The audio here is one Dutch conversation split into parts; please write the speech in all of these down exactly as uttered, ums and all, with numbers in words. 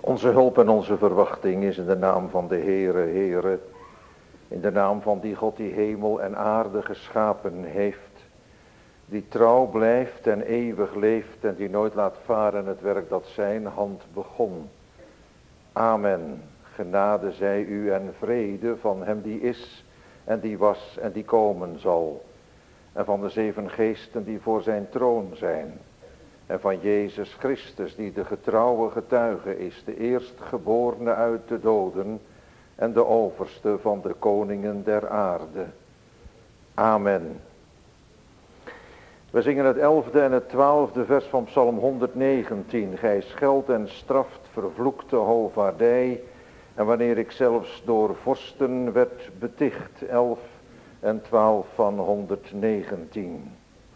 Onze hulp en onze verwachting is in de naam van de Heere, Heere, in de naam van die God die hemel en aarde geschapen heeft, die trouw blijft en eeuwig leeft en die nooit laat varen het werk dat zijn hand begon. Amen. Genade zij u en vrede van hem die is en die was en die komen zal. En van de zeven geesten die voor zijn troon zijn. En van Jezus Christus die de getrouwe getuige is, de eerstgeborene uit de doden en de overste van de koningen der aarde. Amen. We zingen het elfde en het twaalfde vers van Psalm honderdnegentien. Gij scheldt en straft, vervloekte hovaardij. En wanneer ik zelfs door vorsten werd beticht. elf en twaalf van honderdnegentien.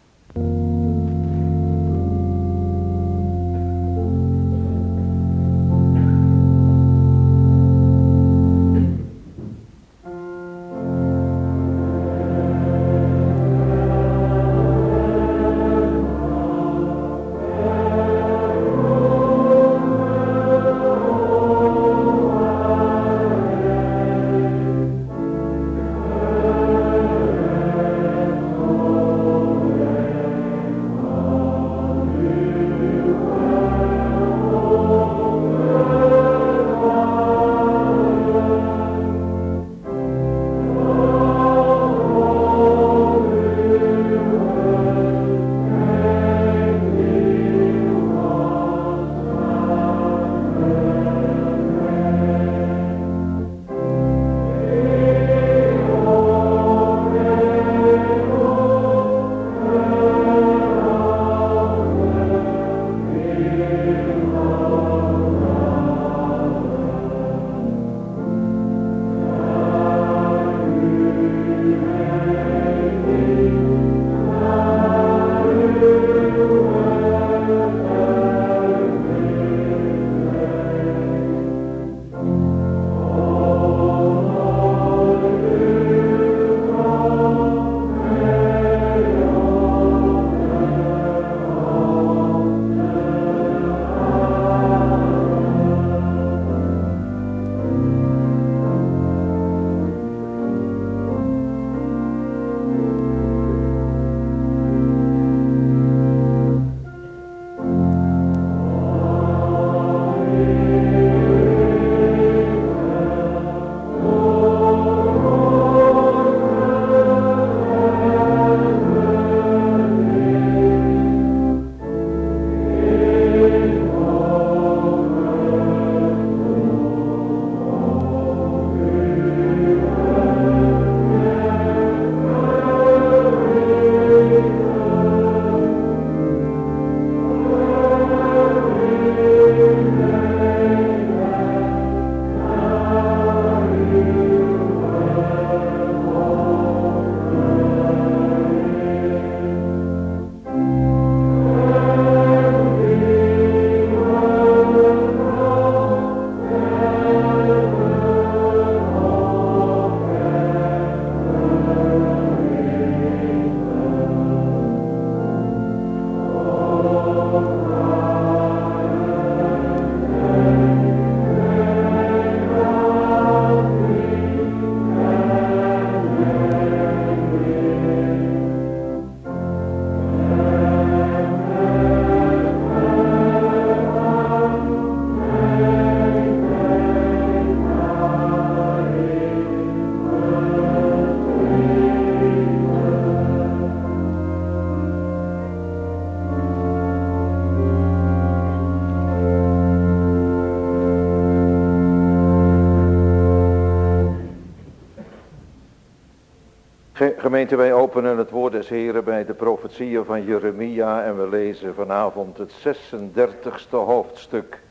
Gemeente, wij openen het woord des Heren bij de profetieën van Jeremia en we lezen vanavond het zesendertigste hoofdstuk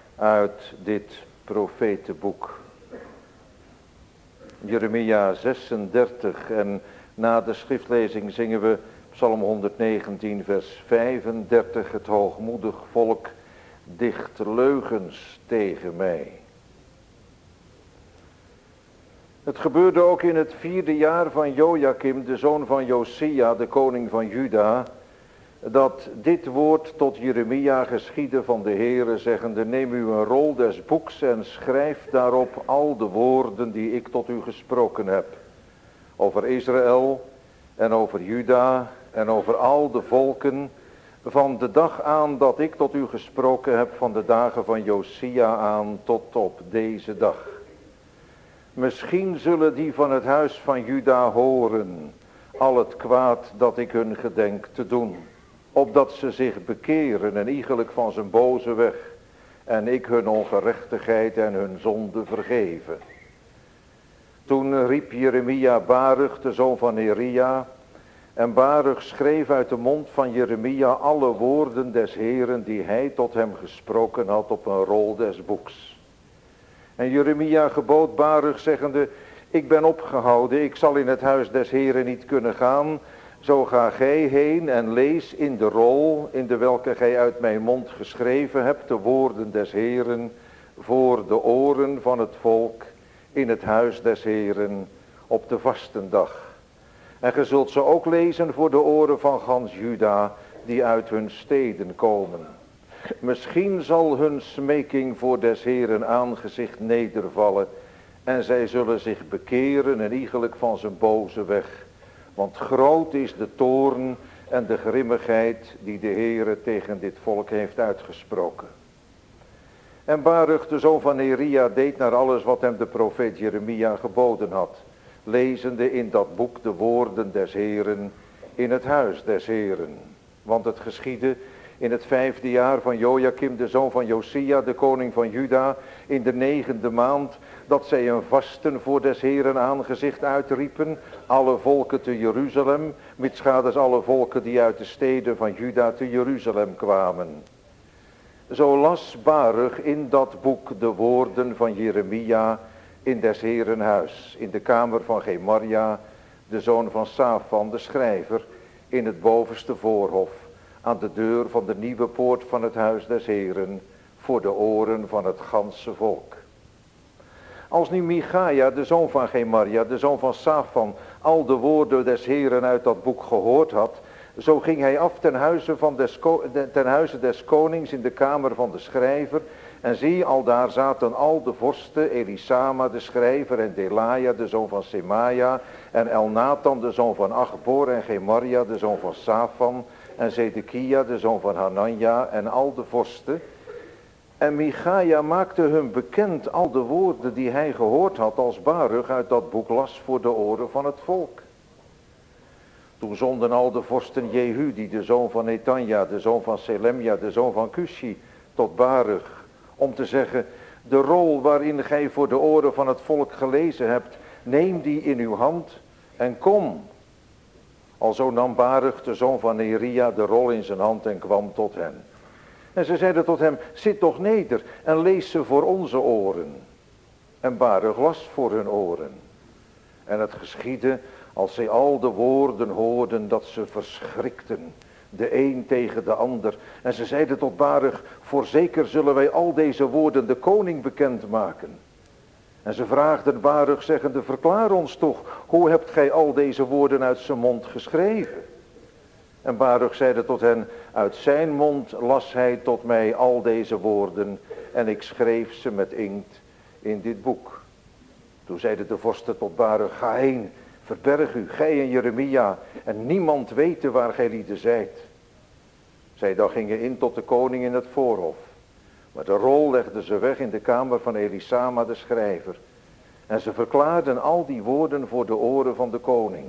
uit dit profetenboek. Jeremia zesendertig en na de schriftlezing zingen we Psalm honderdnegentien vers vijfendertig. Het hoogmoedig volk dicht leugens tegen mij. Het gebeurde ook in het vierde jaar van Jojakim, de zoon van Josia, de koning van Juda, dat dit woord tot Jeremia geschiedde van de Heere, zeggende, neem u een rol des boeks en schrijf daarop al de woorden die ik tot u gesproken heb. Over Israël en over Juda en over al de volken, van de dag aan dat ik tot u gesproken heb, van de dagen van Josia aan tot op deze dag. Misschien zullen die van het huis van Juda horen al het kwaad dat ik hun gedenk te doen, opdat ze zich bekeren en iegelijk van zijn boze weg, en ik hun ongerechtigheid en hun zonde vergeven. Toen riep Jeremia Baruch, de zoon van Neria, en Baruch schreef uit de mond van Jeremia alle woorden des Heeren die hij tot hem gesproken had op een rol des boeks. En Jeremia gebood Baruch zeggende, ik ben opgehouden, ik zal in het huis des Heeren niet kunnen gaan. Zo ga gij heen en lees in de rol, in de welke gij uit mijn mond geschreven hebt, de woorden des Heeren, voor de oren van het volk, in het huis des Heeren, op de vastendag. En ge zult ze ook lezen voor de oren van gans Juda, die uit hun steden komen. Misschien zal hun smeking voor des Heeren aangezicht nedervallen, en zij zullen zich bekeren en iegelijk van zijn boze weg. Want groot is de toorn en de grimmigheid die de Heere tegen dit volk heeft uitgesproken. En Baruch, de zoon van Neria, deed naar alles wat hem de profeet Jeremia geboden had, lezende in dat boek de woorden des Heeren in het huis des Heeren. Want het geschiedde in het vijfde jaar van Joachim, de zoon van Josia, de koning van Juda, in de negende maand, dat zij een vasten voor des Heeren aangezicht uitriepen, alle volken te Jeruzalem, mitsgaders alle volken die uit de steden van Juda te Jeruzalem kwamen. Zo las Baruch in dat boek de woorden van Jeremia in des Heeren huis, in de kamer van Gemaria, de zoon van Safan, de schrijver, in het bovenste voorhof, aan de deur van de nieuwe poort van het huis des Heeren, voor de oren van het ganse volk. Als nu Michaja, de zoon van Gemaria, de zoon van Safan, al de woorden des Heeren uit dat boek gehoord had, zo ging hij af ten huize, van des, ten huize des konings in de kamer van de schrijver. En zie, aldaar zaten al de vorsten, Elisama de schrijver en Delaja de zoon van Semaja en Elnathan de zoon van Achbor en Gemaria de zoon van Safan en Zedekia de zoon van Hananja en al de vorsten. En Michaja maakte hun bekend al de woorden die hij gehoord had als Baruch uit dat boek las voor de oren van het volk. Toen zonden al de vorsten Jehudi, de zoon van Netanja, de zoon van Selemja, de zoon van Cushi, tot Baruch, om te zeggen, de rol waarin gij voor de oren van het volk gelezen hebt, neem die in uw hand en kom. Alzo nam Baruch, de zoon van Neria, de rol in zijn hand en kwam tot hen. En ze zeiden tot hem, zit toch neder en lees ze voor onze oren. En Baruch las voor hun oren. En het geschiedde, als zij al de woorden hoorden, dat ze verschrikten, de een tegen de ander. En ze zeiden tot Baruch, voorzeker zullen wij al deze woorden de koning bekendmaken. En ze vraagden Baruch, zeggende, verklaar ons toch, hoe hebt gij al deze woorden uit zijn mond geschreven? En Baruch zeide tot hen, uit zijn mond las hij tot mij al deze woorden, en ik schreef ze met inkt in dit boek. Toen zeiden de vorsten tot Baruch, ga heen, verberg u, gij en Jeremia, en niemand weten waar gij lieden zijt. Zij dan gingen in tot de koning in het voorhof. Maar de rol legden ze weg in de kamer van Elisama de schrijver. En ze verklaarden al die woorden voor de oren van de koning.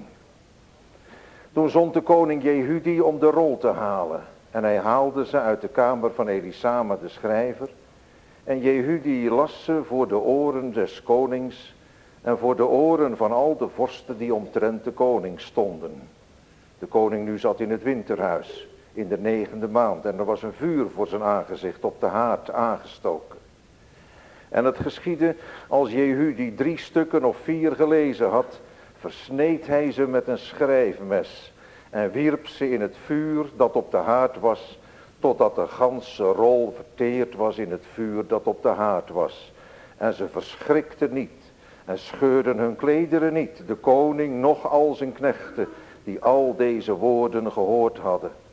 Toen zond de koning Jehudi om de rol te halen. En hij haalde ze uit de kamer van Elisama de schrijver. En Jehudi las ze voor de oren des konings en voor de oren van al de vorsten die omtrent de koning stonden. De koning nu zat in het winterhuis in de negende maand en er was een vuur voor zijn aangezicht op de haard aangestoken. En het geschiedde, als Jehudi drie stukken of vier gelezen had, versneed hij ze met een schrijfmes en wierp ze in het vuur dat op de haard was, totdat de ganse rol verteerd was in het vuur dat op de haard was. En ze verschrikten niet en scheurden hun klederen niet, de koning noch al zijn knechten, die al deze woorden gehoord hadden.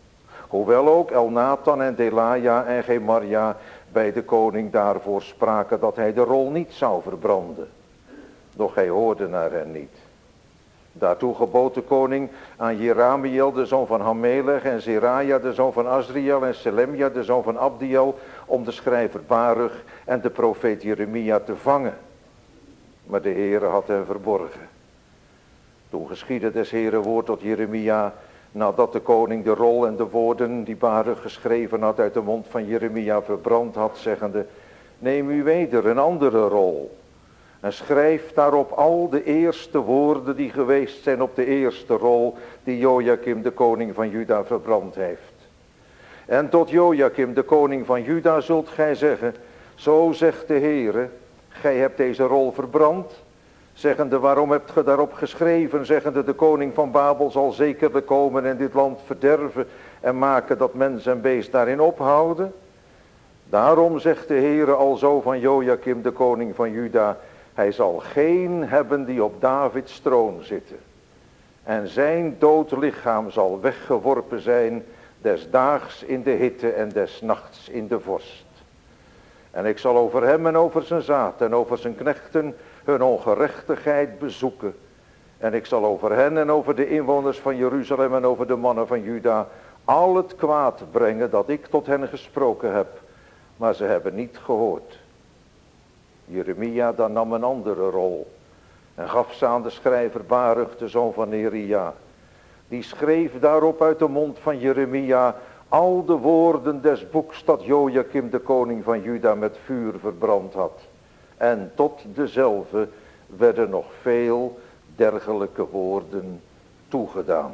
Hoewel ook Elnathan en Delaja en Gemaria bij de koning daarvoor spraken dat hij de rol niet zou verbranden. Doch hij hoorde naar hen niet. Daartoe gebood de koning aan Jeramiel de zoon van Hamelech en Zeraja de zoon van Azriel en Selemia de zoon van Abdiel om de schrijver Baruch en de profeet Jeremia te vangen. Maar de Heere had hen verborgen. Toen geschiedde des Heere woord tot Jeremia, nadat de koning de rol en de woorden die Baruch geschreven had uit de mond van Jeremia verbrand had, zeggende: neem u weder een andere rol en schrijf daarop al de eerste woorden die geweest zijn op de eerste rol die Jojakim de koning van Juda verbrand heeft. En tot Jojakim de koning van Juda zult gij zeggen: zo zegt de Heere, gij hebt deze rol verbrand. Zeggende: waarom hebt ge daarop geschreven? Zeggende: de koning van Babel zal zekerlijk komen en dit land verderven en maken dat mens en beest daarin ophouden. Daarom zegt de Heere alzo van Jojakim de koning van Juda: hij zal geen hebben die op Davids troon zitten. En zijn dood lichaam zal weggeworpen zijn, des daags in de hitte en des nachts in de vorst. En ik zal over hem en over zijn zaad en over zijn knechten hun ongerechtigheid bezoeken. En ik zal over hen en over de inwoners van Jeruzalem en over de mannen van Juda al het kwaad brengen dat ik tot hen gesproken heb. Maar ze hebben niet gehoord. Jeremia dan nam een andere rol en gaf ze aan de schrijver Baruch de zoon van Neria. Die schreef daarop uit de mond van Jeremia al de woorden des boeks dat Jojakim de koning van Juda met vuur verbrand had. En tot dezelfde werden nog veel dergelijke woorden toegedaan.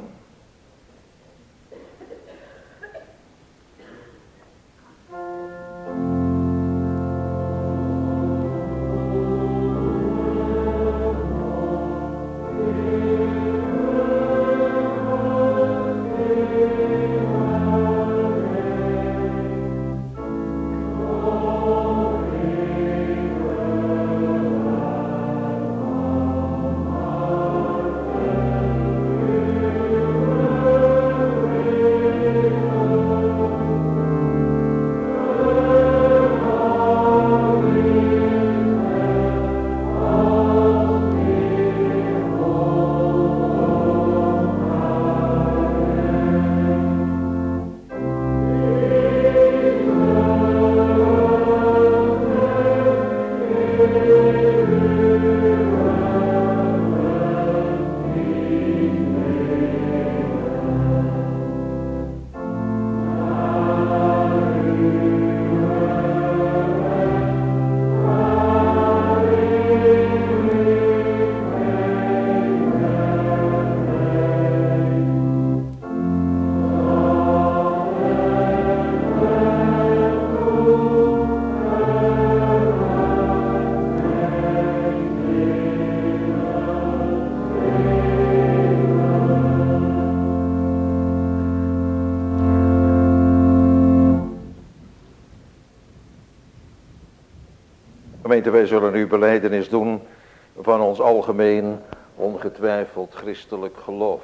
Gemeente, wij zullen nu belijdenis doen van ons algemeen, ongetwijfeld christelijk geloof.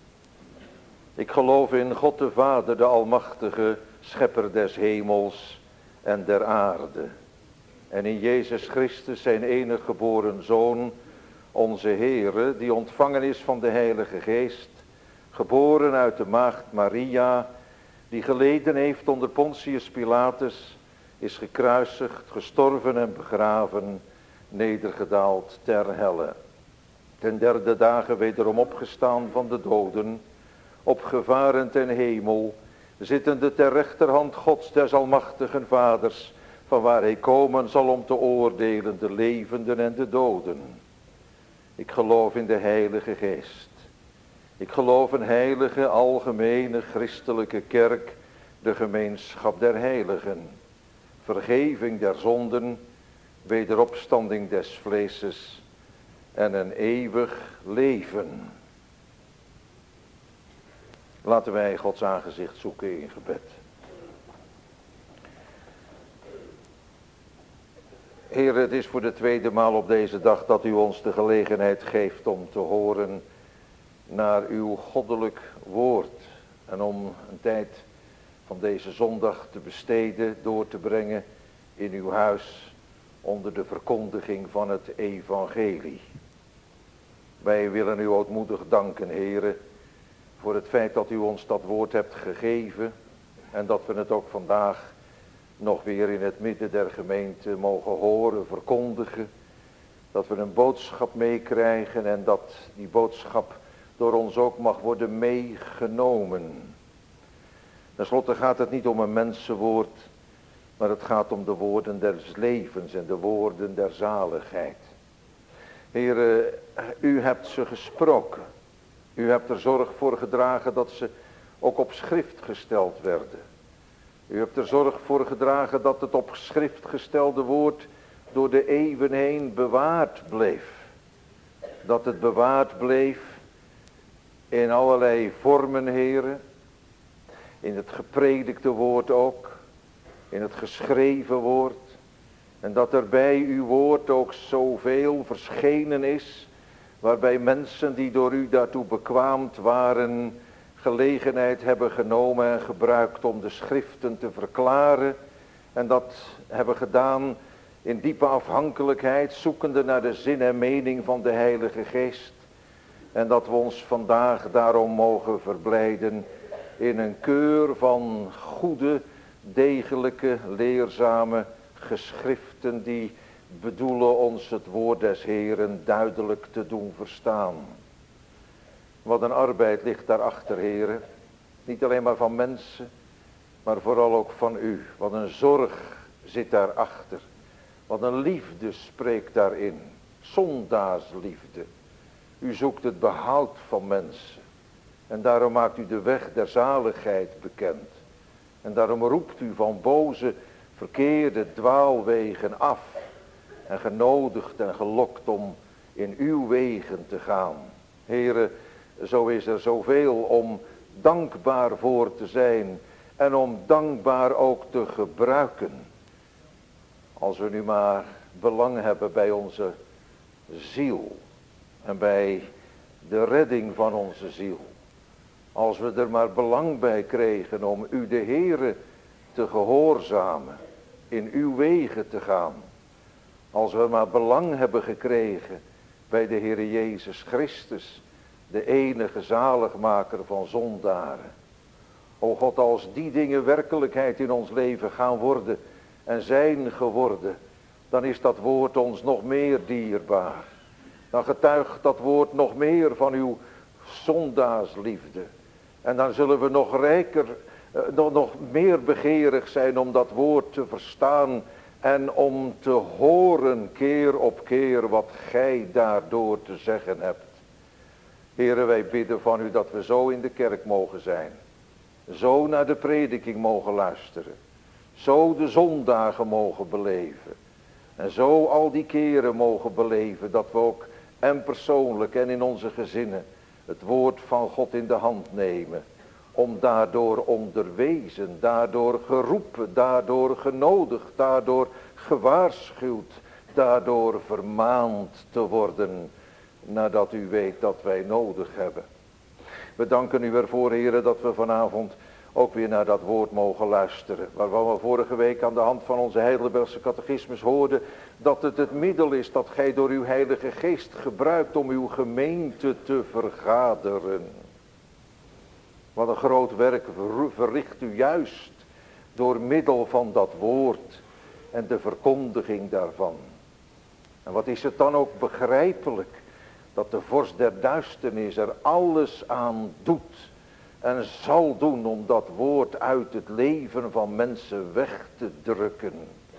Ik geloof in God de Vader, de Almachtige, Schepper des hemels en der aarde. En in Jezus Christus, zijn enig geboren Zoon, onze Heere, die ontvangen is van de Heilige Geest, geboren uit de maagd Maria, die geleden heeft onder Pontius Pilatus, is gekruisigd, gestorven en begraven, nedergedaald ter helle. Ten derde dagen wederom opgestaan van de doden, opgevaren ten hemel, zittende ter rechterhand Gods des almachtigen Vaders, van waar hij komen zal om te oordelen de levenden en de doden. Ik geloof in de Heilige Geest. Ik geloof een heilige, algemene, christelijke kerk, de gemeenschap der heiligen, vergeving der zonden, wederopstanding des vleeses en een eeuwig leven. Laten wij Gods aangezicht zoeken in gebed. Heer, het is voor de tweede maal op deze dag dat u ons de gelegenheid geeft om te horen naar uw goddelijk woord. En om een tijd van deze zondag te besteden, door te brengen in uw huis onder de verkondiging van het evangelie. Wij willen u ootmoedig danken, Heere, voor het feit dat u ons dat woord hebt gegeven en dat we het ook vandaag nog weer in het midden der gemeente mogen horen, verkondigen. Dat we een boodschap meekrijgen en dat die boodschap door ons ook mag worden meegenomen. Ten slotte gaat het niet om een mensenwoord, maar het gaat om de woorden des levens en de woorden der zaligheid. Heere, u hebt ze gesproken. U hebt er zorg voor gedragen dat ze ook op schrift gesteld werden. U hebt er zorg voor gedragen dat het op schrift gestelde woord door de eeuwen heen bewaard bleef. Dat het bewaard bleef in allerlei vormen, Heere. In het gepredikte woord ook. In het geschreven woord. En dat er bij uw woord ook zoveel verschenen is. Waarbij mensen die door u daartoe bekwaamd waren, gelegenheid hebben genomen en gebruikt om de schriften te verklaren. En dat hebben gedaan in diepe afhankelijkheid, zoekende naar de zin en mening van de Heilige Geest. En dat we ons vandaag daarom mogen verblijden in een keur van goede, degelijke, leerzame geschriften die bedoelen ons het woord des Heeren duidelijk te doen verstaan. Wat een arbeid ligt daarachter, Heere. Niet alleen maar van mensen, maar vooral ook van u. Wat een zorg zit daarachter. Wat een liefde spreekt daarin. Zondaarsliefde. U zoekt het behoud van mensen. En daarom maakt u de weg der zaligheid bekend. En daarom roept u van boze, verkeerde dwaalwegen af. En genodigd en gelokt om in uw wegen te gaan. Heere, zo is er zoveel om dankbaar voor te zijn. En om dankbaar ook te gebruiken. Als we nu maar belang hebben bij onze ziel. En bij de redding van onze ziel. Als we er maar belang bij kregen om u de Heere te gehoorzamen. In uw wegen te gaan. Als we maar belang hebben gekregen bij de Heere Jezus Christus. De enige zaligmaker van zondaren. O God, als die dingen werkelijkheid in ons leven gaan worden en zijn geworden, dan is dat woord ons nog meer dierbaar. Dan getuigt dat woord nog meer van uw zondaarsliefde. En dan zullen we nog rijker, nog, nog meer begeerig zijn om dat woord te verstaan en om te horen keer op keer wat gij daardoor te zeggen hebt. Heere, wij bidden van u dat we zo in de kerk mogen zijn. Zo naar de prediking mogen luisteren. Zo de zondagen mogen beleven. En zo al die keren mogen beleven dat we ook en persoonlijk en in onze gezinnen het woord van God in de hand nemen. Om daardoor onderwezen, daardoor geroepen, daardoor genodigd, daardoor gewaarschuwd, daardoor vermaand te worden. Nadat u weet dat wij nodig hebben. We danken u ervoor, Heere, dat we vanavond ook weer naar dat woord mogen luisteren. Waarvan we vorige week aan de hand van onze Heidelbergse catechismus hoorden dat het het middel is dat gij door uw Heilige Geest gebruikt om uw gemeente te vergaderen. Wat een groot werk verricht u juist door middel van dat woord en de verkondiging daarvan. En wat is het dan ook begrijpelijk dat de vorst der duisternis er alles aan doet en zal doen om dat woord uit het leven van mensen weg te drukken.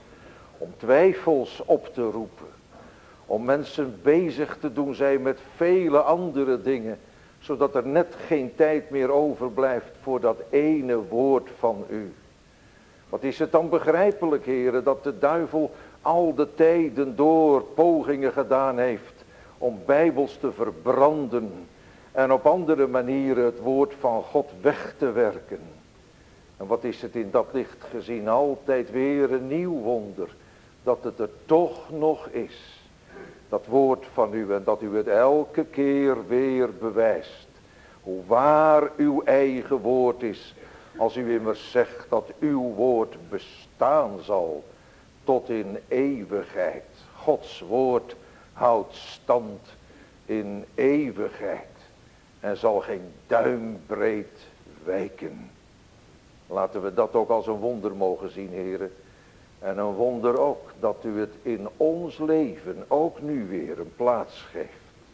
Om twijfels op te roepen. Om mensen bezig te doen zijn met vele andere dingen. Zodat er net geen tijd meer overblijft voor dat ene woord van u. Wat is het dan begrijpelijk, heren, dat de duivel al de tijden door pogingen gedaan heeft om bijbels te verbranden en op andere manieren het woord van God weg te werken. En wat is het in dat licht gezien altijd weer een nieuw wonder, dat het er toch nog is, dat woord van u, en dat u het elke keer weer bewijst, hoe waar uw eigen woord is, Als u immers zegt dat uw woord bestaan zal tot in eeuwigheid. Gods woord houdt stand in eeuwigheid en zal geen duimbreed wijken. Laten we dat ook als een wonder mogen zien, heren. En een wonder ook dat u het in ons leven ook nu weer een plaats geeft.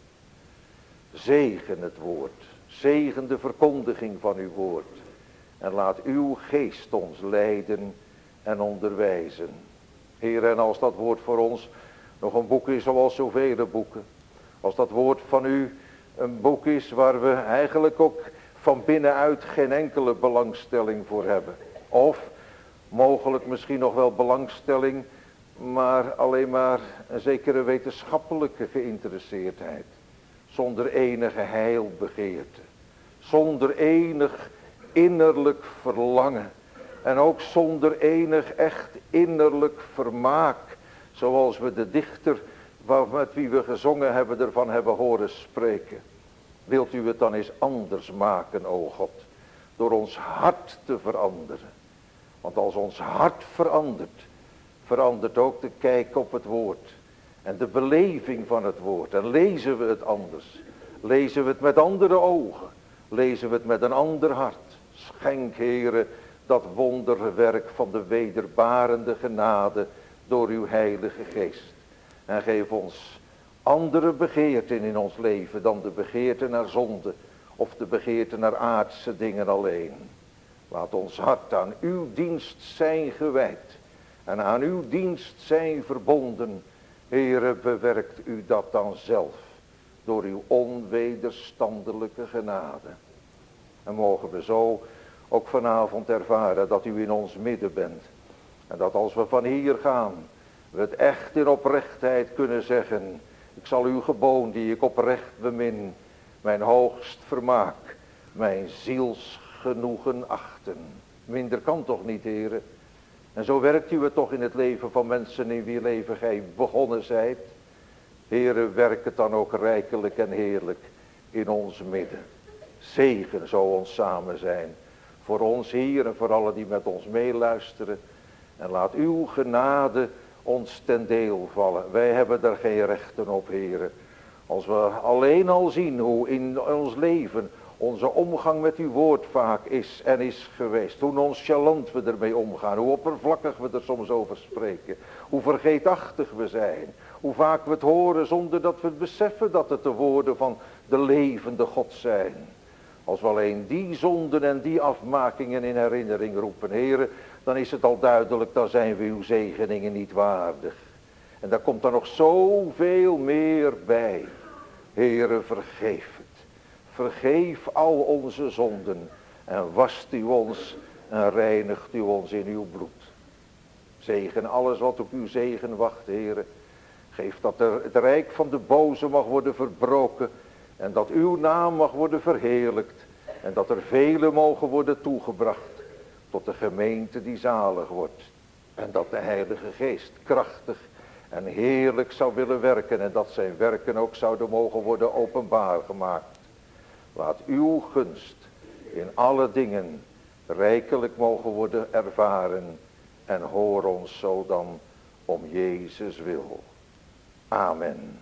Zegen het woord, zegen de verkondiging van uw woord. En laat uw geest ons leiden en onderwijzen. Heer, en als dat woord voor ons nog een boek is zoals zoveel boeken. Als dat woord van u een boek is waar we eigenlijk ook van binnenuit geen enkele belangstelling voor hebben. Of mogelijk misschien nog wel belangstelling, maar alleen maar een zekere wetenschappelijke geïnteresseerdheid. Zonder enige heilbegeerte. Zonder enig innerlijk verlangen. En ook zonder enig echt innerlijk vermaak. Zoals we de dichter met wie we gezongen hebben ervan hebben horen spreken. Wilt u het dan eens anders maken, o God. Door ons hart te veranderen. Want als ons hart verandert, verandert ook de kijk op het woord. En de beleving van het woord. En lezen we het anders. Lezen we het met andere ogen. Lezen we het met een ander hart. Schenk, Heere, dat wonderwerk van de wederbarende genade door uw heilige geest. En geef ons andere begeerten in ons leven dan de begeerte naar zonde of de begeerte naar aardse dingen alleen. Laat ons hart aan uw dienst zijn gewijd en aan uw dienst zijn verbonden. Heere, bewerkt u dat dan zelf door uw onwederstandelijke genade. En mogen we zo ook vanavond ervaren dat u in ons midden bent. En dat als we van hier gaan, we het echt in oprechtheid kunnen zeggen. Ik zal uw geboon die ik oprecht bemin, mijn hoogst vermaak, mijn zielsgenoegen achten. Minder kan toch niet, Heere. En zo werkt u het toch in het leven van mensen in wie leven gij begonnen zijt. Heere, werk het dan ook rijkelijk en heerlijk in ons midden. Zegen zo ons samen zijn. Voor ons hier en voor allen die met ons meeluisteren. En laat uw genade ons ten deel vallen. Wij hebben daar geen rechten op, Heere. Als we alleen al zien hoe in ons leven onze omgang met uw woord vaak is en is geweest. Hoe nonchalant we ermee omgaan. Hoe oppervlakkig we er soms over spreken. Hoe vergeetachtig we zijn. Hoe vaak we het horen zonder dat we het beseffen dat het de woorden van de levende God zijn. Als we alleen die zonden en die afmakingen in herinnering roepen, Heere, dan is het al duidelijk, dan zijn we uw zegeningen niet waardig. En daar komt er nog zoveel meer bij. Heere, vergeef het. Vergeef al onze zonden en wast u ons en reinigt u ons in uw bloed. Zegen alles wat op uw zegen wacht, Heere. Geef dat er het rijk van de boze mag worden verbroken en dat uw naam mag worden verheerlijkt en dat er velen mogen worden toegebracht tot de gemeente die zalig wordt. En dat de Heilige Geest krachtig en heerlijk zou willen werken en dat zijn werken ook zouden mogen worden openbaar gemaakt. Laat uw gunst in alle dingen rijkelijk mogen worden ervaren en hoor ons zo dan om Jezus wil. Amen.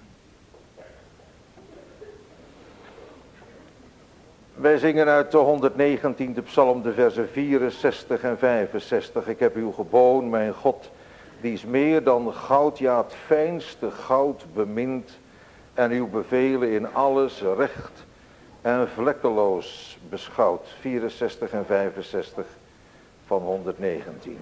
Wij zingen uit de honderdnegentiende psalm de versen vierenzestig en vijfenzestig. Ik heb uw geboon, mijn God, die is meer dan goud, ja het fijnste goud bemint. En uw bevelen in alles recht en vlekkeloos beschouwd. vierenzestig en vijfenzestig van honderdnegentien.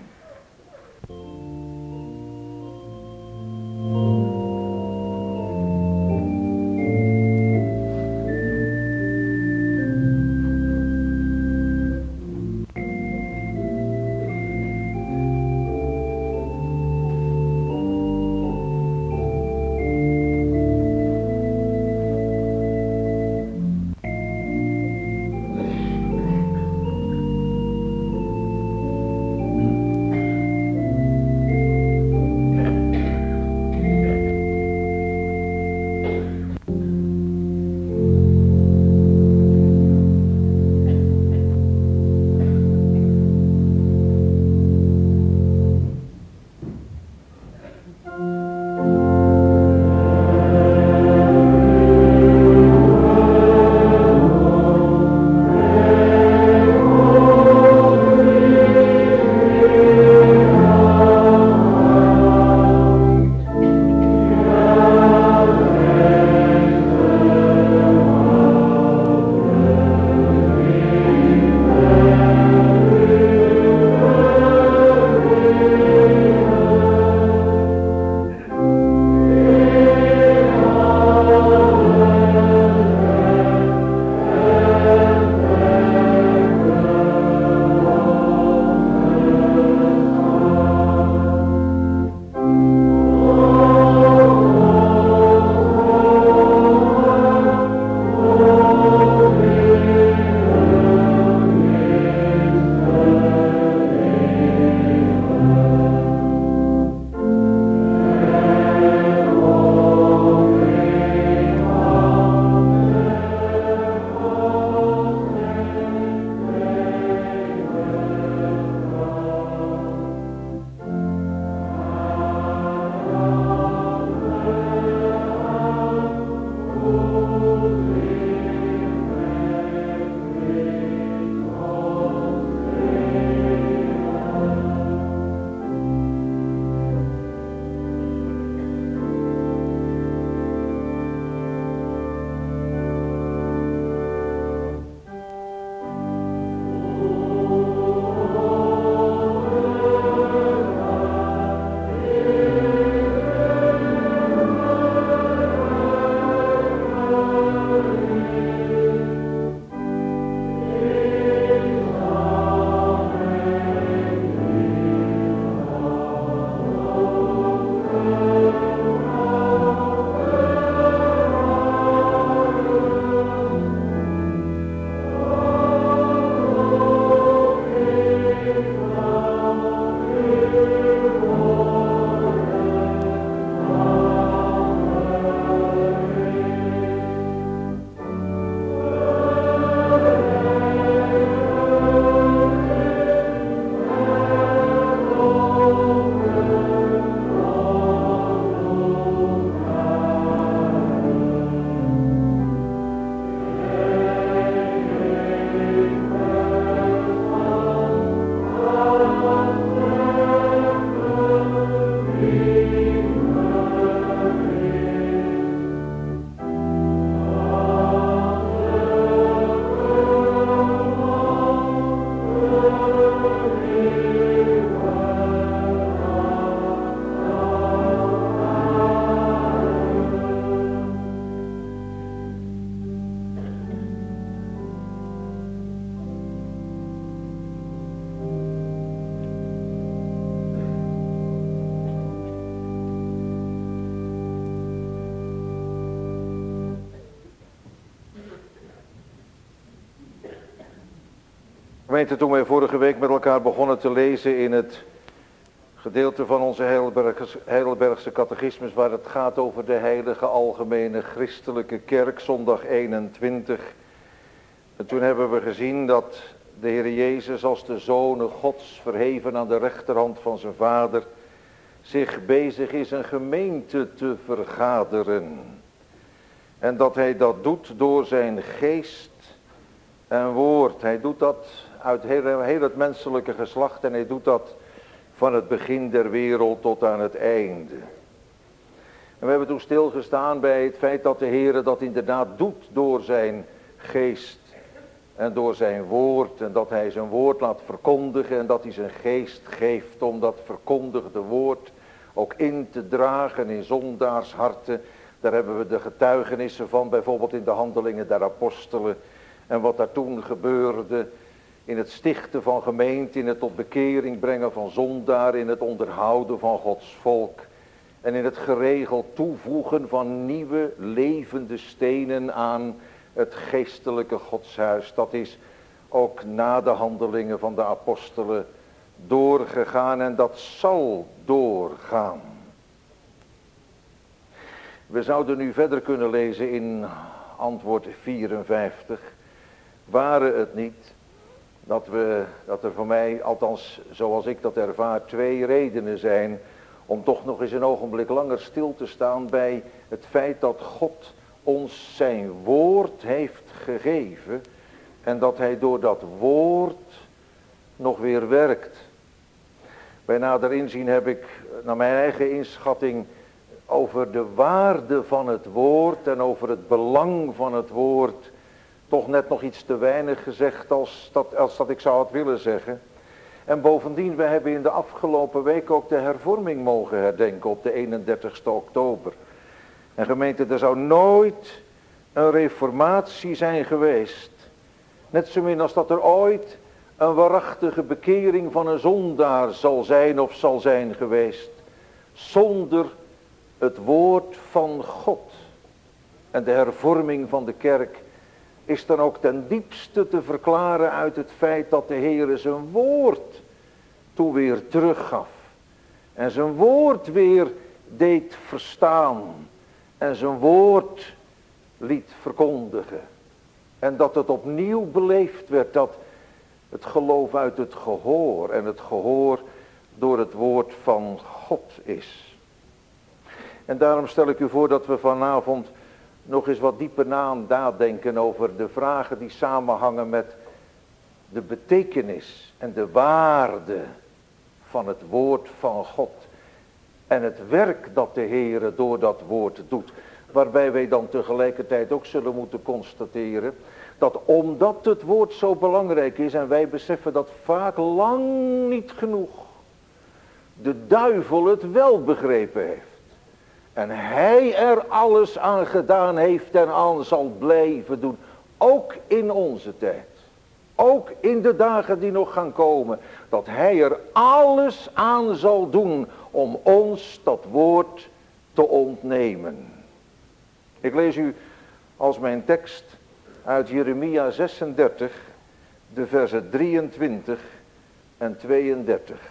Gemeente, toen wij vorige week met elkaar begonnen te lezen in het gedeelte van onze Heidelbergse, Heidelbergse catechismus, waar het gaat over de heilige algemene christelijke kerk, zondag eenentwintig. En toen hebben we gezien dat de Heer Jezus als de Zoon Gods, verheven aan de rechterhand van zijn Vader, zich bezig is een gemeente te vergaderen. En dat hij dat doet door zijn geest en woord. Hij doet dat uit heel, heel het menselijke geslacht en hij doet dat van het begin der wereld tot aan het einde. En we hebben toen stilgestaan bij het feit dat de Heer dat inderdaad doet door zijn geest en door zijn woord. En dat hij zijn woord laat verkondigen en dat hij zijn geest geeft om dat verkondigde woord ook in te dragen in zondaarsharten. Daar hebben we de getuigenissen van, bijvoorbeeld in de handelingen der apostelen. En wat daar toen gebeurde in het stichten van gemeente, in het tot bekering brengen van zondaar, in het onderhouden van Gods volk. En in het geregeld toevoegen van nieuwe levende stenen aan het geestelijke godshuis. Dat is ook na de handelingen van de apostelen doorgegaan en dat zal doorgaan. We zouden nu verder kunnen lezen in antwoord vierenvijftig. Waren het niet dat, we, dat er voor mij, althans zoals ik dat ervaar, twee redenen zijn om toch nog eens een ogenblik langer stil te staan bij het feit dat God ons zijn woord heeft gegeven en dat hij door dat woord nog weer werkt. Bij nader inzien heb ik naar mijn eigen inschatting over de waarde van het woord en over het belang van het woord toch net nog iets te weinig gezegd als dat, als dat ik zou het willen zeggen. En bovendien, we hebben in de afgelopen week ook de hervorming mogen herdenken op de eenendertigste oktober. En gemeente, er zou nooit een reformatie zijn geweest. Net zo min als dat er ooit een waarachtige bekering van een zondaar zal zijn of zal zijn geweest. Zonder het woord van God. En de hervorming van de kerk is dan ook ten diepste te verklaren uit het feit dat de Heer zijn woord toen weer teruggaf. En zijn woord weer deed verstaan. En zijn woord liet verkondigen. En dat het opnieuw beleefd werd, dat het geloof uit het gehoor en het gehoor door het woord van God is. En daarom stel ik u voor dat we vanavond nog eens wat dieper nadenken over de vragen die samenhangen met de betekenis en de waarde van het woord van God. En het werk dat de Heere door dat woord doet. Waarbij wij dan tegelijkertijd ook zullen moeten constateren dat omdat het woord zo belangrijk is en wij beseffen dat vaak lang niet genoeg, de duivel het wel begrepen heeft. En hij er alles aan gedaan heeft en aan zal blijven doen. Ook in onze tijd. Ook in de dagen die nog gaan komen. Dat hij er alles aan zal doen om ons dat woord te ontnemen. Ik lees u als mijn tekst uit Jeremia zesendertig, de versen drieëntwintig en tweeëndertig.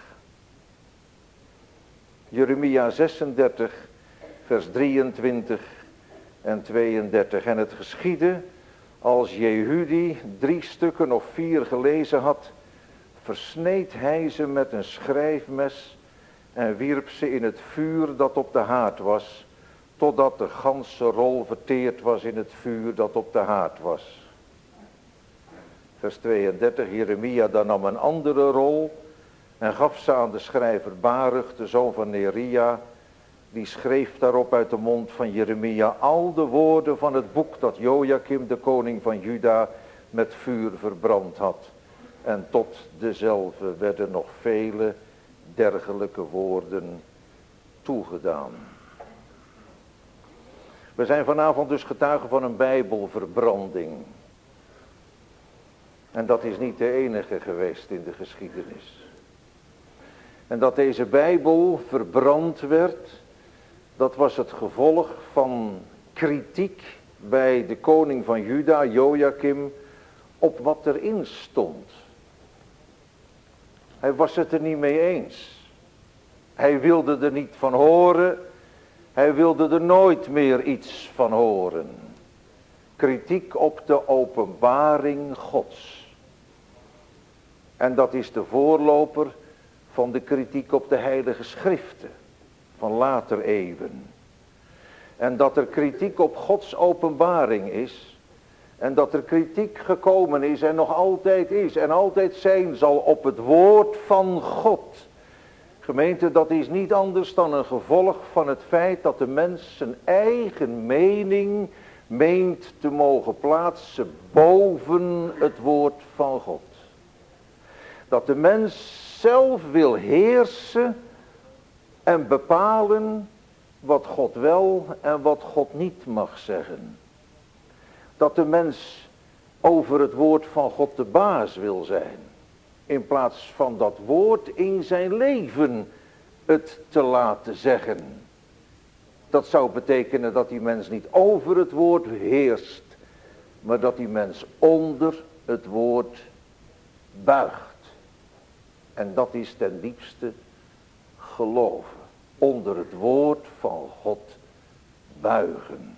Jeremia zesendertig, vers drieëntwintig en tweeëndertig. En het geschiedde, als Jehudi drie stukken of vier gelezen had, versneed hij ze met een schrijfmes en wierp ze in het vuur dat op de haard was, totdat de ganse rol verteerd was in het vuur dat op de haard was. Vers tweeëndertig, Jeremia dan nam een andere rol en gaf ze aan de schrijver Baruch, de zoon van Neria. Die schreef daarop uit de mond van Jeremia al de woorden van het boek dat Jojakim, de koning van Juda, met vuur verbrand had. En tot dezelfde werden nog vele dergelijke woorden toegedaan. We zijn vanavond dus getuigen van een Bijbelverbranding. En dat is niet de enige geweest in de geschiedenis. En dat deze Bijbel verbrand werd, dat was het gevolg van kritiek bij de koning van Juda, Jojakim, op wat erin stond. Hij was het er niet mee eens. Hij wilde er niet van horen. Hij wilde er nooit meer iets van horen. Kritiek op de openbaring Gods. En dat is de voorloper van de kritiek op de heilige schriften van later eeuwen. En dat er kritiek op Gods openbaring is. En dat er kritiek gekomen is en nog altijd is en altijd zijn zal op het woord van God. Gemeente, dat is niet anders dan een gevolg van het feit dat de mens zijn eigen mening meent te mogen plaatsen boven het woord van God. Dat de mens zelf wil heersen en bepalen wat God wel en wat God niet mag zeggen. Dat de mens over het woord van God de baas wil zijn. In plaats van dat woord in zijn leven het te laten zeggen. Dat zou betekenen dat die mens niet over het woord heerst. Maar dat die mens onder het woord buigt. En dat is ten diepste geloven. Onder het woord van God buigen.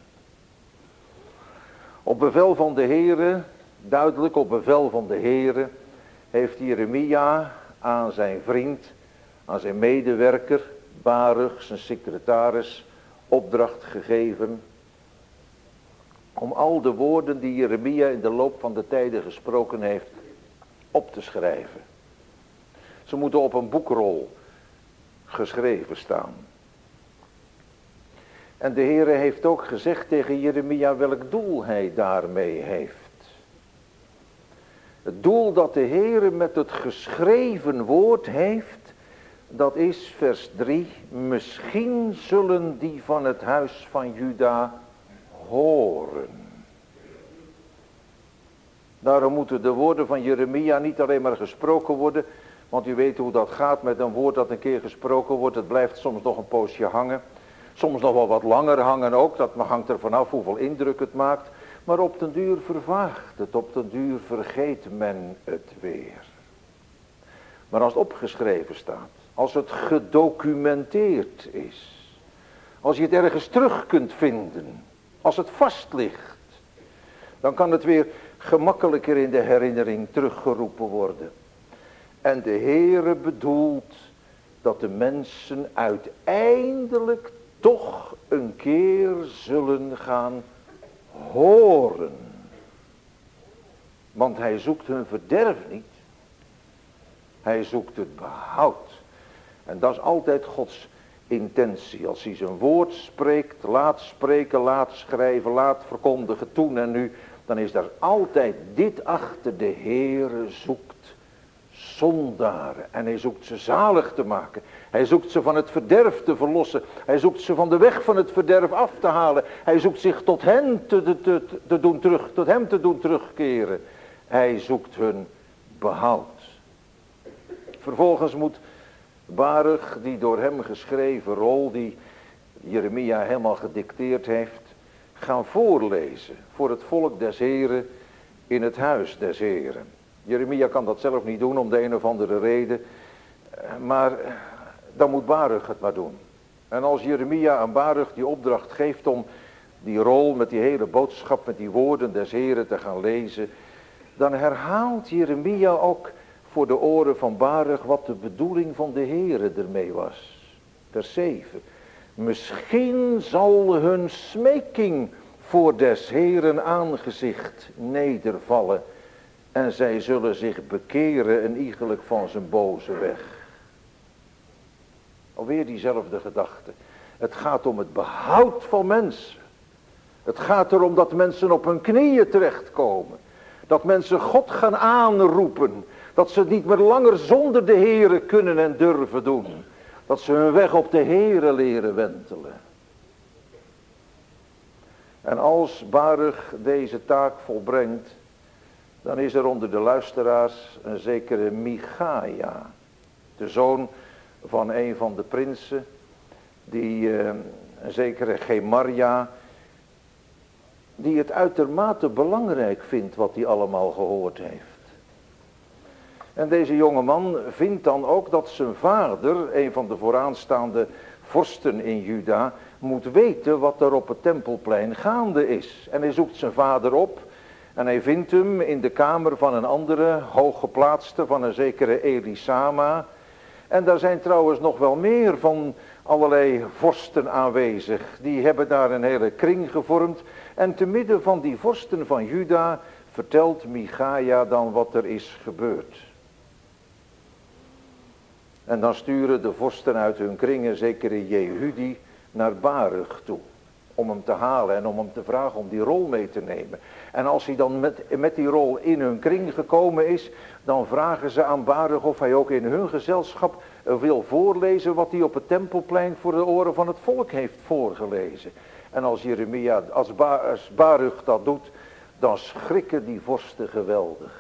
Op bevel van de Heere, duidelijk op bevel van de Heere, heeft Jeremia aan zijn vriend, aan zijn medewerker, Baruch, zijn secretaris, opdracht gegeven om al de woorden die Jeremia in de loop van de tijden gesproken heeft, op te schrijven. Ze moeten op een boekrol geschreven staan. En de Heere heeft ook gezegd tegen Jeremia welk doel hij daarmee heeft. Het doel dat de Heere met het geschreven woord heeft, dat is vers drie. Misschien zullen die van het huis van Juda horen. Daarom moeten de woorden van Jeremia niet alleen maar gesproken worden. Want u weet hoe dat gaat met een woord dat een keer gesproken wordt. Het blijft soms nog een poosje hangen. Soms nog wel wat langer hangen ook. Dat hangt er vanaf hoeveel indruk het maakt. Maar op den duur vervaagt het. Op den duur vergeet men het weer. Maar als het opgeschreven staat. Als het gedocumenteerd is. Als je het ergens terug kunt vinden. Als het vast ligt. Dan kan het weer gemakkelijker in de herinnering teruggeroepen worden. En de Heere bedoelt dat de mensen uiteindelijk toch een keer zullen gaan horen. Want hij zoekt hun verderf niet. Hij zoekt het behoud. En dat is altijd Gods intentie. Als hij zijn woord spreekt, laat spreken, laat schrijven, laat verkondigen, toen en nu. Dan is er altijd dit achter: de Heere zoekt zondaren. En hij zoekt ze zalig te maken. Hij zoekt ze van het verderf te verlossen. Hij zoekt ze van de weg van het verderf af te halen. Hij zoekt zich tot hen te, te, te, te doen terug, tot hem te doen terugkeren. Hij zoekt hun behoud. Vervolgens moet Baruch, die door hem geschreven rol, die Jeremia helemaal gedicteerd heeft, gaan voorlezen voor het volk des Heren in het huis des Heren. Jeremia kan dat zelf niet doen om de een of andere reden. Maar dan moet Baruch het maar doen. En als Jeremia aan Baruch die opdracht geeft om die rol met die hele boodschap, met die woorden des Heren te gaan lezen, dan herhaalt Jeremia ook voor de oren van Baruch wat de bedoeling van de Heren ermee was. Vers zeven. Misschien zal hun smeking voor des Heren aangezicht nedervallen. En zij zullen zich bekeren en iegelijk van zijn boze weg. Alweer diezelfde gedachte. Het gaat om het behoud van mensen. Het gaat erom dat mensen op hun knieën terechtkomen. Dat mensen God gaan aanroepen. Dat ze het niet meer langer zonder de Heere kunnen en durven doen. Dat ze hun weg op de Heere leren wentelen. En als Baruch deze taak volbrengt, dan is er onder de luisteraars een zekere Michaja, de zoon van een van de prinsen, die uh, een zekere Gemaria, die het uitermate belangrijk vindt wat hij allemaal gehoord heeft. En deze jonge man vindt dan ook dat zijn vader, een van de vooraanstaande vorsten in Juda, moet weten wat er op het tempelplein gaande is. En hij zoekt zijn vader op en hij vindt hem in de kamer van een andere hooggeplaatste, van een zekere Elisama. En daar zijn trouwens nog wel meer van allerlei vorsten aanwezig. Die hebben daar een hele kring gevormd. En te midden van die vorsten van Juda vertelt Michaja dan wat er is gebeurd. En dan sturen de vorsten uit hun kringen zekere Jehudi naar Baruch toe. Om hem te halen en om hem te vragen om die rol mee te nemen. En als hij dan met, met die rol in hun kring gekomen is, dan vragen ze aan Baruch of hij ook in hun gezelschap wil voorlezen wat hij op het tempelplein voor de oren van het volk heeft voorgelezen. En als Jeremia, als, ba, als Baruch dat doet, dan schrikken die vorsten geweldig.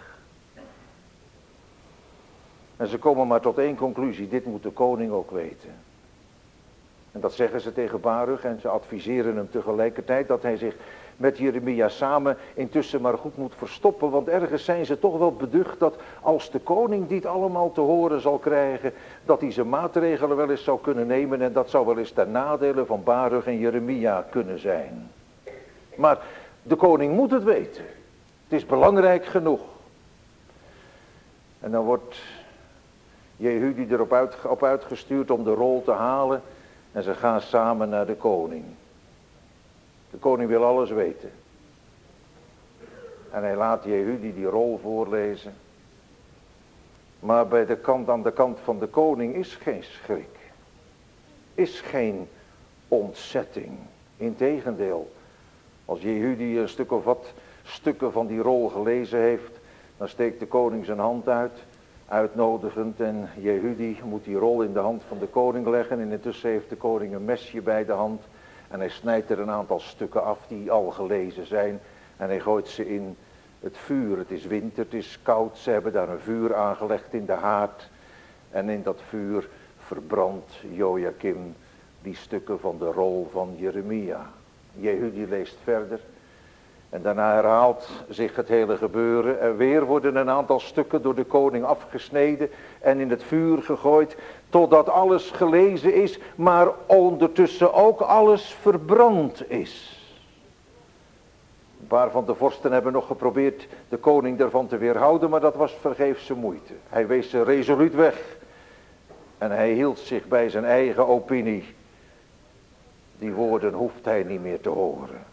En ze komen maar tot één conclusie, dit moet de koning ook weten. En dat zeggen ze tegen Baruch en ze adviseren hem tegelijkertijd dat hij zich met Jeremia samen intussen maar goed moet verstoppen. Want ergens zijn ze toch wel beducht dat als de koning dit allemaal te horen zal krijgen, dat hij zijn maatregelen wel eens zou kunnen nemen en dat zou wel eens ten nadele van Baruch en Jeremia kunnen zijn. Maar de koning moet het weten. Het is belangrijk genoeg. En dan wordt Jehudi erop uit, op uitgestuurd om de rol te halen. En ze gaan samen naar de koning. De koning wil alles weten. En hij laat Jehudi die rol voorlezen. Maar bij de kant, aan de kant van de koning is geen schrik. Is geen ontzetting. Integendeel. Als Jehudi een stuk of wat stukken van die rol gelezen heeft, dan steekt de koning zijn hand uit. Uitnodigend en Jehudi moet die rol in de hand van de koning leggen. En intussen heeft de koning een mesje bij de hand. En hij snijdt er een aantal stukken af die al gelezen zijn. En hij gooit ze in het vuur. Het is winter, het is koud. Ze hebben daar een vuur aangelegd in de haard. En in dat vuur verbrandt Jojakim die stukken van de rol van Jeremia. Jehudi leest verder. En daarna herhaalt zich het hele gebeuren. En weer worden een aantal stukken door de koning afgesneden en in het vuur gegooid. Totdat alles gelezen is, maar ondertussen ook alles verbrand is. Een paar van de vorsten hebben nog geprobeerd de koning daarvan te weerhouden, maar dat was vergeefse moeite. Hij wees ze resoluut weg. En hij hield zich bij zijn eigen opinie. Die woorden hoeft hij niet meer te horen.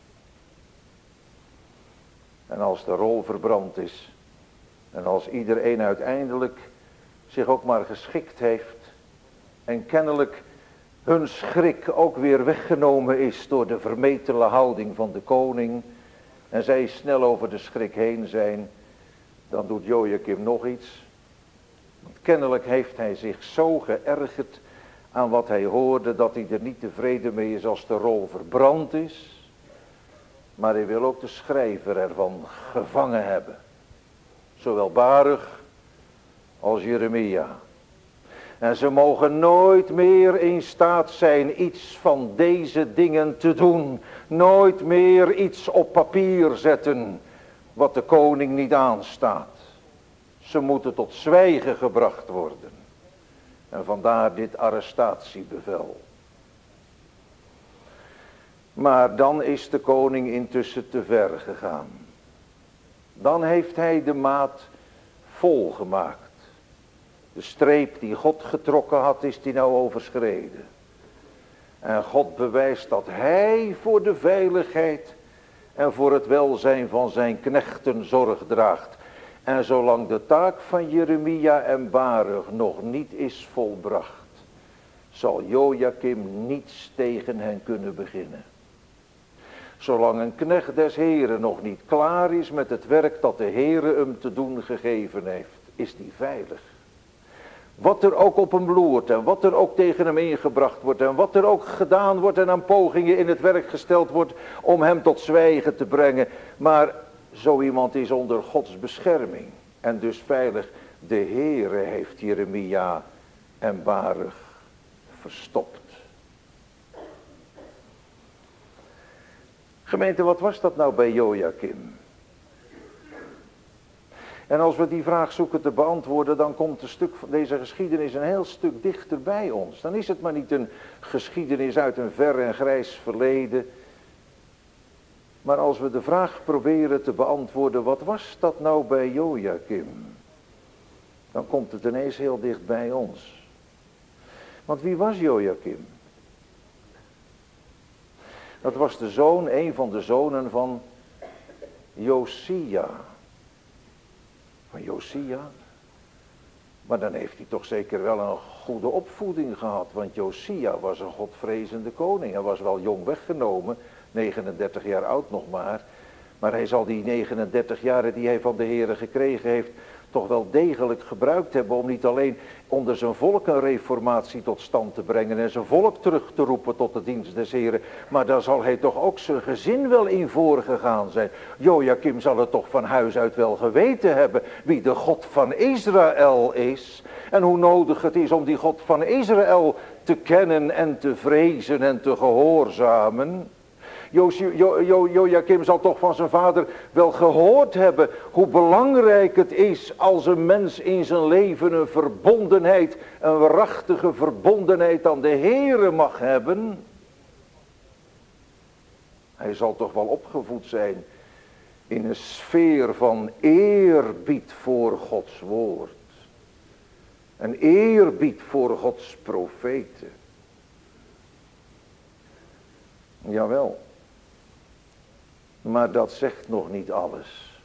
En als de rol verbrand is, en als iedereen uiteindelijk zich ook maar geschikt heeft, en kennelijk hun schrik ook weer weggenomen is door de vermetele houding van de koning, en zij snel over de schrik heen zijn, dan doet Jojakim nog iets. Want kennelijk heeft hij zich zo geërgerd aan wat hij hoorde, dat hij er niet tevreden mee is als de rol verbrand is. Maar hij wil ook de schrijver ervan gevangen hebben. Zowel Baruch als Jeremia. En ze mogen nooit meer in staat zijn iets van deze dingen te doen. Nooit meer iets op papier zetten wat de koning niet aanstaat. Ze moeten tot zwijgen gebracht worden. En vandaar dit arrestatiebevel. Maar dan is de koning intussen te ver gegaan. Dan heeft hij de maat volgemaakt. De streep die God getrokken had, is die nou overschreden. En God bewijst dat hij voor de veiligheid en voor het welzijn van zijn knechten zorg draagt. En zolang de taak van Jeremia en Baruch nog niet is volbracht, zal Jojakim niets tegen hen kunnen beginnen. Zolang een knecht des Heren nog niet klaar is met het werk dat de Heere hem te doen gegeven heeft, is die veilig. Wat er ook op hem loert en wat er ook tegen hem ingebracht wordt en wat er ook gedaan wordt en aan pogingen in het werk gesteld wordt om hem tot zwijgen te brengen. Maar zo iemand is onder Gods bescherming en dus veilig. De Heere heeft Jeremia en Baruch verstopt. Gemeente, wat was dat nou bij Jojakim? En als we die vraag zoeken te beantwoorden, dan komt een stuk van deze geschiedenis een heel stuk dichter bij ons. Dan is het maar niet een geschiedenis uit een ver en grijs verleden. Maar als we de vraag proberen te beantwoorden, wat was dat nou bij Jojakim? Dan komt het ineens heel dicht bij ons. Want wie was Jojakim? Dat was de zoon, een van de zonen van Josia. Van Josia? Maar dan heeft hij toch zeker wel een goede opvoeding gehad. Want Josia was een godvrezende koning. Hij was wel jong weggenomen, negenendertig jaar oud nog maar. Maar hij zal die negenendertig jaren die hij van de Heere gekregen heeft, toch wel degelijk gebruikt hebben om niet alleen onder zijn volk een reformatie tot stand te brengen en zijn volk terug te roepen tot de dienst des Heren, maar daar zal hij toch ook zijn gezin wel in voorgegaan zijn. Jojakim zal het toch van huis uit wel geweten hebben wie de God van Israël is en hoe nodig het is om die God van Israël te kennen en te vrezen en te gehoorzamen. Jojakim jo, jo, jo, zal toch van zijn vader wel gehoord hebben hoe belangrijk het is als een mens in zijn leven een verbondenheid, een waarachtige verbondenheid aan de Heere mag hebben. Hij zal toch wel opgevoed zijn in een sfeer van eerbied voor Gods woord. Een eerbied voor Gods profeten. Jawel. Maar dat zegt nog niet alles.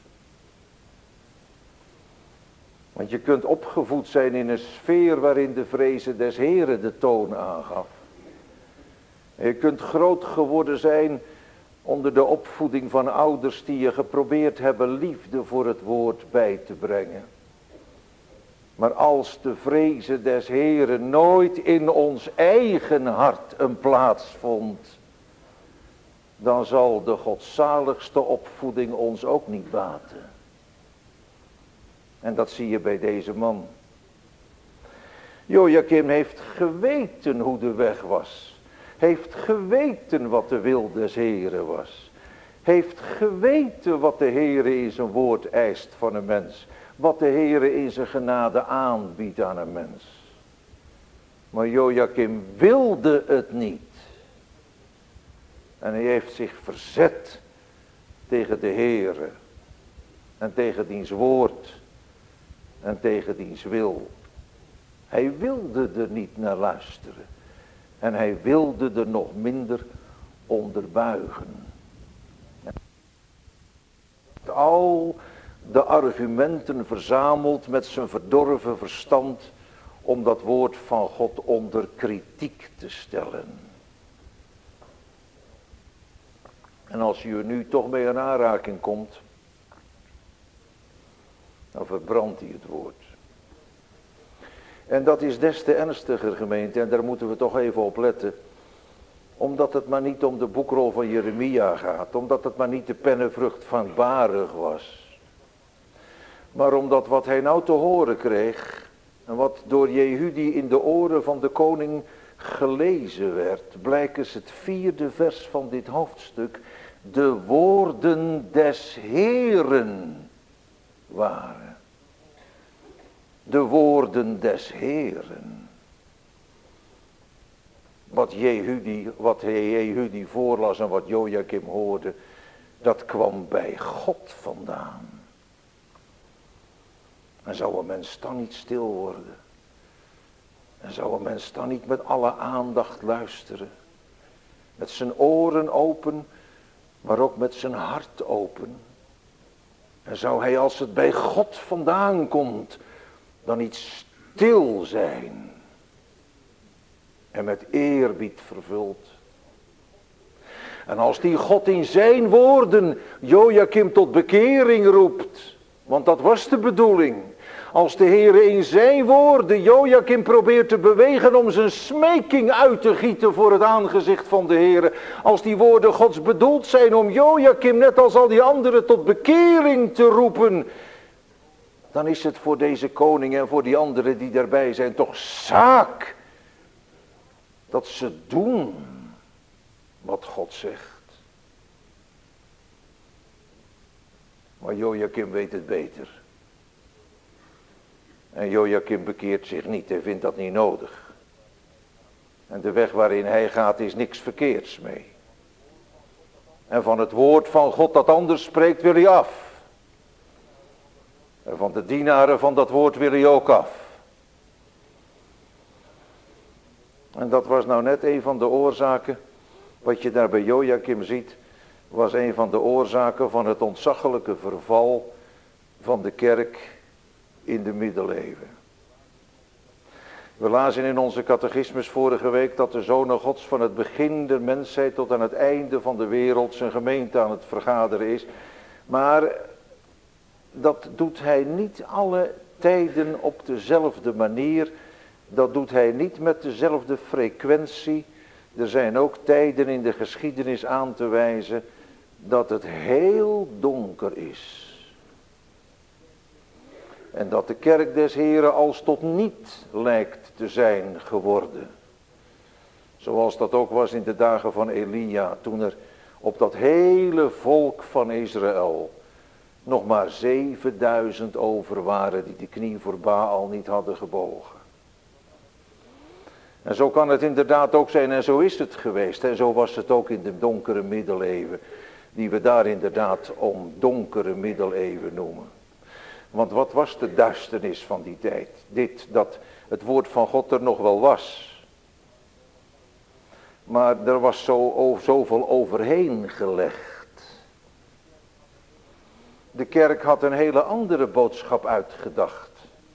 Want je kunt opgevoed zijn in een sfeer waarin de vrezen des Heren de toon aangaf. Je kunt groot geworden zijn onder de opvoeding van ouders die je geprobeerd hebben liefde voor het woord bij te brengen. Maar als de vrezen des Heren nooit in ons eigen hart een plaats vond, dan zal de godzaligste opvoeding ons ook niet baten. En dat zie je bij deze man. Jojakim heeft geweten hoe de weg was. Heeft geweten wat de wil des Heren was. Heeft geweten wat de Heere in zijn woord eist van een mens. Wat de Heere in zijn genade aanbiedt aan een mens. Maar Jojakim wilde het niet. En hij heeft zich verzet tegen de Heere. En tegen diens woord. En tegen diens wil. Hij wilde er niet naar luisteren. En hij wilde er nog minder onder buigen. Al de argumenten verzameld met zijn verdorven verstand om dat woord van God onder kritiek te stellen. En als je er nu toch mee in aanraking komt, dan verbrandt hij het woord. En dat is des te ernstiger, gemeente, en daar moeten we toch even op letten. Omdat het maar niet om de boekrol van Jeremia gaat, omdat het maar niet de pennenvrucht van Baruch was. Maar omdat wat hij nou te horen kreeg, en wat door Jehudi in de oren van de koning gelezen werd, blijkens het vierde vers van dit hoofdstuk, de woorden des Heeren waren. De woorden des Heeren. Wat Jehudi, wat Jehudi voorlas en wat Jojakim hoorde, dat kwam bij God vandaan. En zou een mens dan niet stil worden? En zou een mens dan niet met alle aandacht luisteren? Met zijn oren open, maar ook met zijn hart open. En zou hij, als het bij God vandaan komt, dan niet stil zijn en met eerbied vervuld. En als die God in zijn woorden Jojakim tot bekering roept, want dat was de bedoeling. Als de Heer in zijn woorden Jojakim probeert te bewegen om zijn smeking uit te gieten voor het aangezicht van de Heer. Als die woorden Gods bedoeld zijn om Jojakim net als al die anderen tot bekering te roepen, dan is het voor deze koning en voor die anderen die daarbij zijn toch zaak dat ze doen wat God zegt. Maar Jojakim weet het beter. En Joachim bekeert zich niet, hij vindt dat niet nodig. En de weg waarin hij gaat is niks verkeerds mee. En van het woord van God dat anders spreekt wil hij af. En van de dienaren van dat woord wil hij ook af. En dat was nou net een van de oorzaken, wat je daar bij Joachim ziet, was een van de oorzaken van het ontzaglijke verval van de kerk in de middeleeuwen. We lazen in onze catechismus vorige week dat de Zoon Gods van het begin der mensheid tot aan het einde van de wereld zijn gemeente aan het vergaderen is. Maar dat doet hij niet alle tijden op dezelfde manier. Dat doet hij niet met dezelfde frequentie. Er zijn ook tijden in de geschiedenis aan te wijzen dat het heel donker is. En dat de kerk des Heren als tot niet lijkt te zijn geworden. Zoals dat ook was in de dagen van Elia, toen er op dat hele volk van Israël nog maar zevenduizend over waren die de knie voor Baal niet hadden gebogen. En zo kan het inderdaad ook zijn, en zo is het geweest. En zo was het ook in de donkere middeleeuwen, die we daar inderdaad om donkere middeleeuwen noemen. Want wat was de duisternis van die tijd? Dit, dat het woord van God er nog wel was. Maar er was zo, zoveel overheen gelegd. De kerk had een hele andere boodschap uitgedacht.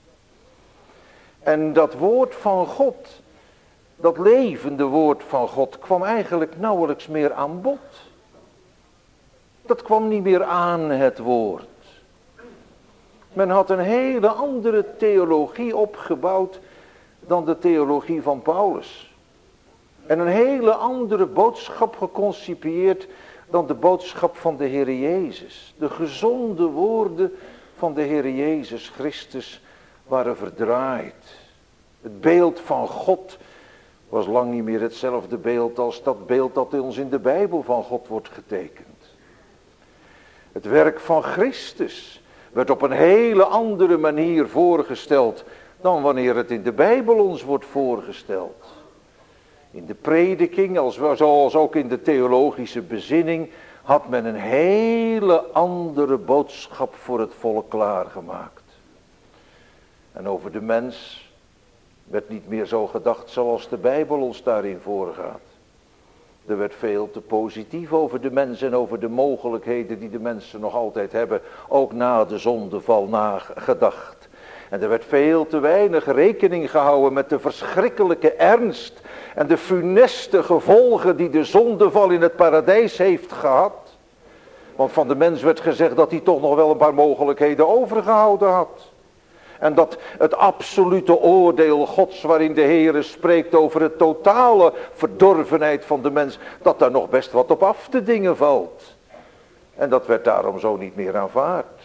En dat woord van God, dat levende woord van God, kwam eigenlijk nauwelijks meer aan bod. Dat kwam niet meer aan, het woord. Men had een hele andere theologie opgebouwd dan de theologie van Paulus. En een hele andere boodschap geconcipieerd dan de boodschap van de Heer Jezus. De gezonde woorden van de Heer Jezus Christus waren verdraaid. Het beeld van God was lang niet meer hetzelfde beeld als dat beeld dat ons in de Bijbel van God wordt getekend. Het werk van Christus werd op een hele andere manier voorgesteld dan wanneer het in de Bijbel ons wordt voorgesteld. In de prediking, als, zoals ook in de theologische bezinning, had men een hele andere boodschap voor het volk klaargemaakt. En over de mens werd niet meer zo gedacht zoals de Bijbel ons daarin voorgaat. Er werd veel te positief over de mens en over de mogelijkheden die de mensen nog altijd hebben, ook na de zondeval nagedacht. En er werd veel te weinig rekening gehouden met de verschrikkelijke ernst en de funeste gevolgen die de zondeval in het paradijs heeft gehad. Want van de mens werd gezegd dat hij toch nog wel een paar mogelijkheden overgehouden had. En dat het absolute oordeel Gods waarin de Heere spreekt over het totale verdorvenheid van de mens, dat daar nog best wat op af te dingen valt. En dat werd daarom zo niet meer aanvaard.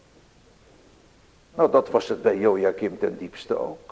Nou, dat was het bij Joachim ten diepste ook.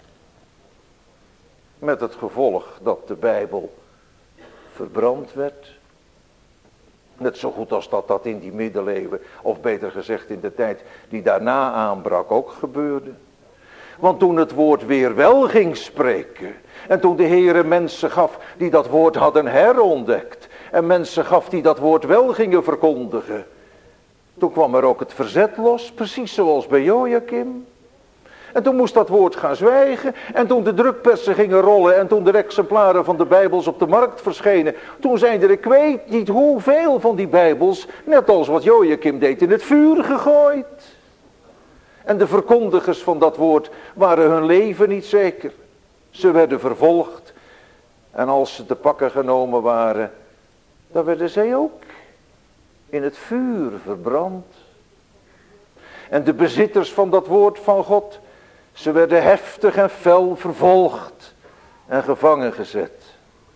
Met het gevolg dat de Bijbel verbrand werd. Net zo goed als dat dat in die middeleeuwen, of beter gezegd in de tijd die daarna aanbrak, ook gebeurde. Want toen het woord weer wel ging spreken, en toen de Heere mensen gaf die dat woord hadden herontdekt, en mensen gaf die dat woord wel gingen verkondigen, toen kwam er ook het verzet los, precies zoals bij Joachim. En toen moest dat woord gaan zwijgen. En toen de drukpersen gingen rollen. En toen de exemplaren van de Bijbels op de markt verschenen. Toen zijn er, ik weet niet hoeveel van die Bijbels, net als wat Joachim deed, in het vuur gegooid. En de verkondigers van dat woord waren hun leven niet zeker. Ze werden vervolgd. En als ze te pakken genomen waren, dan werden zij ook in het vuur verbrand. En de bezitters van dat woord van God, ze werden heftig en fel vervolgd en gevangen gezet.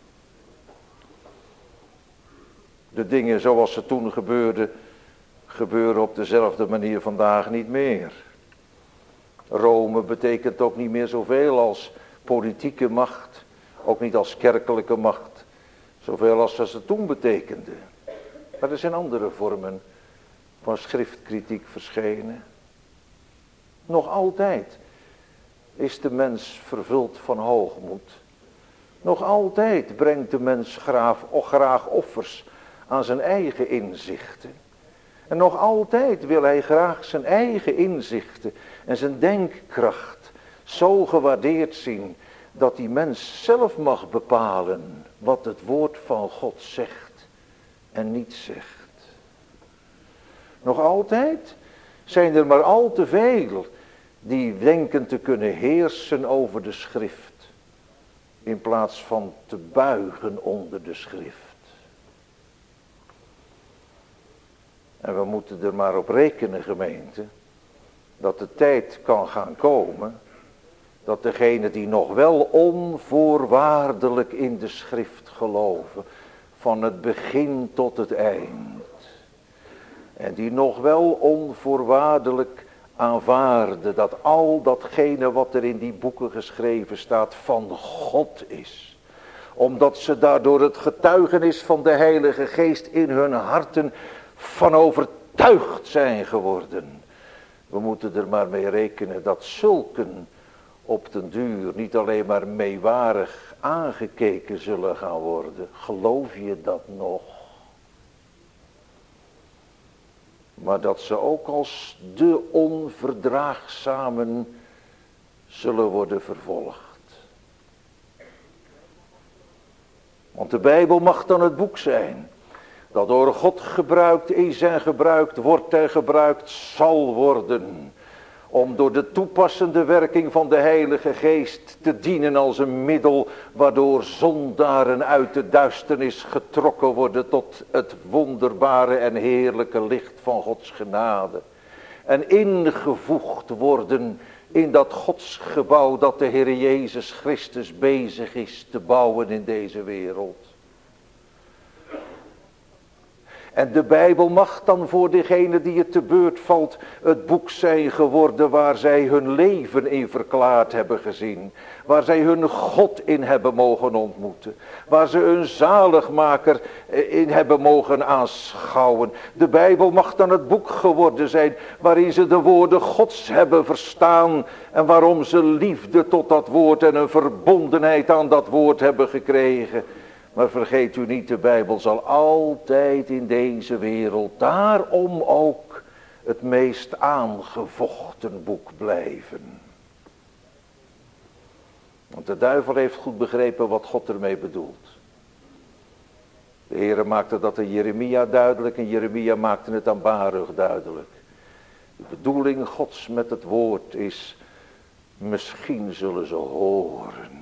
De dingen zoals ze toen gebeurden, gebeuren op dezelfde manier vandaag niet meer. Rome betekent ook niet meer zoveel als politieke macht, ook niet als kerkelijke macht, zoveel als ze toen betekende. Maar er zijn andere vormen van schriftkritiek verschenen. Nog altijd is de mens vervuld van hoogmoed. Nog altijd brengt de mens graag, graag offers aan zijn eigen inzichten. En nog altijd wil hij graag zijn eigen inzichten en zijn denkkracht zo gewaardeerd zien dat die mens zelf mag bepalen wat het woord van God zegt en niet zegt. Nog altijd zijn er maar al te veel die denken te kunnen heersen over de schrift, in plaats van te buigen onder de schrift. En we moeten er maar op rekenen, gemeente, dat de tijd kan gaan komen, dat degenen die nog wel onvoorwaardelijk in de schrift geloven, van het begin tot het eind, en die nog wel onvoorwaardelijk aanvaarden dat al datgene wat er in die boeken geschreven staat van God is, omdat ze daardoor het getuigenis van de Heilige Geest in hun harten van overtuigd zijn geworden. We moeten er maar mee rekenen dat zulken op den duur niet alleen maar meewarig aangekeken zullen gaan worden. Geloof je dat nog? Maar dat ze ook als de onverdraagzamen zullen worden vervolgd. Want de Bijbel mag dan het boek zijn dat door God gebruikt is en gebruikt wordt en gebruikt zal worden, om door de toepassende werking van de Heilige Geest te dienen als een middel waardoor zondaren uit de duisternis getrokken worden tot het wonderbare en heerlijke licht van Gods genade. En ingevoegd worden in dat godsgebouw dat de Heer Jezus Christus bezig is te bouwen in deze wereld. En de Bijbel mag dan voor degene die het te beurt valt het boek zijn geworden waar zij hun leven in verklaard hebben gezien. Waar zij hun God in hebben mogen ontmoeten. Waar ze hun zaligmaker in hebben mogen aanschouwen. De Bijbel mag dan het boek geworden zijn waarin ze de woorden Gods hebben verstaan. En waarom ze liefde tot dat woord en een verbondenheid aan dat woord hebben gekregen. Maar vergeet u niet, de Bijbel zal altijd in deze wereld daarom ook het meest aangevochten boek blijven. Want de duivel heeft goed begrepen wat God ermee bedoelt. De Heere maakte dat aan Jeremia duidelijk en Jeremia maakte het aan Baruch duidelijk. De bedoeling Gods met het woord is, misschien zullen ze horen.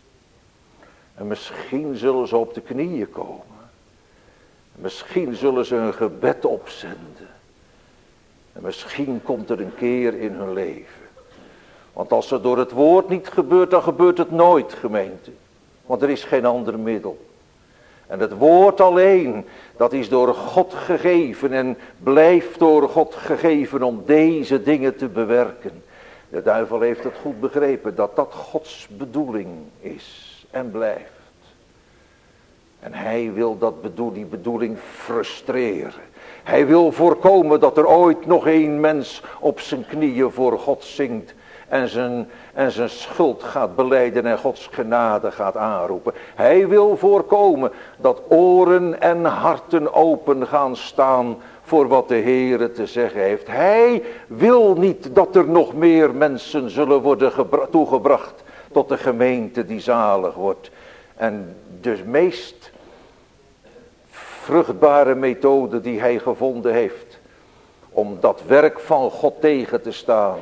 En misschien zullen ze op de knieën komen. Misschien zullen ze een gebed opzenden. En misschien komt er een keer in hun leven. Want als het door het woord niet gebeurt, dan gebeurt het nooit, gemeente. Want er is geen ander middel. En het woord alleen, dat is door God gegeven en blijft door God gegeven om deze dingen te bewerken. De duivel heeft het goed begrepen dat dat Gods bedoeling is. En blijft. En hij wil dat bedoel, die bedoeling frustreren. Hij wil voorkomen dat er ooit nog één mens op zijn knieën voor God zingt. En zijn, en zijn schuld gaat belijden en Gods genade gaat aanroepen. Hij wil voorkomen dat oren en harten open gaan staan voor wat de Heere te zeggen heeft. Hij wil niet dat er nog meer mensen zullen worden gebra- toegebracht tot de gemeente die zalig wordt. En de meest vruchtbare methode die hij gevonden heeft om dat werk van God tegen te staan,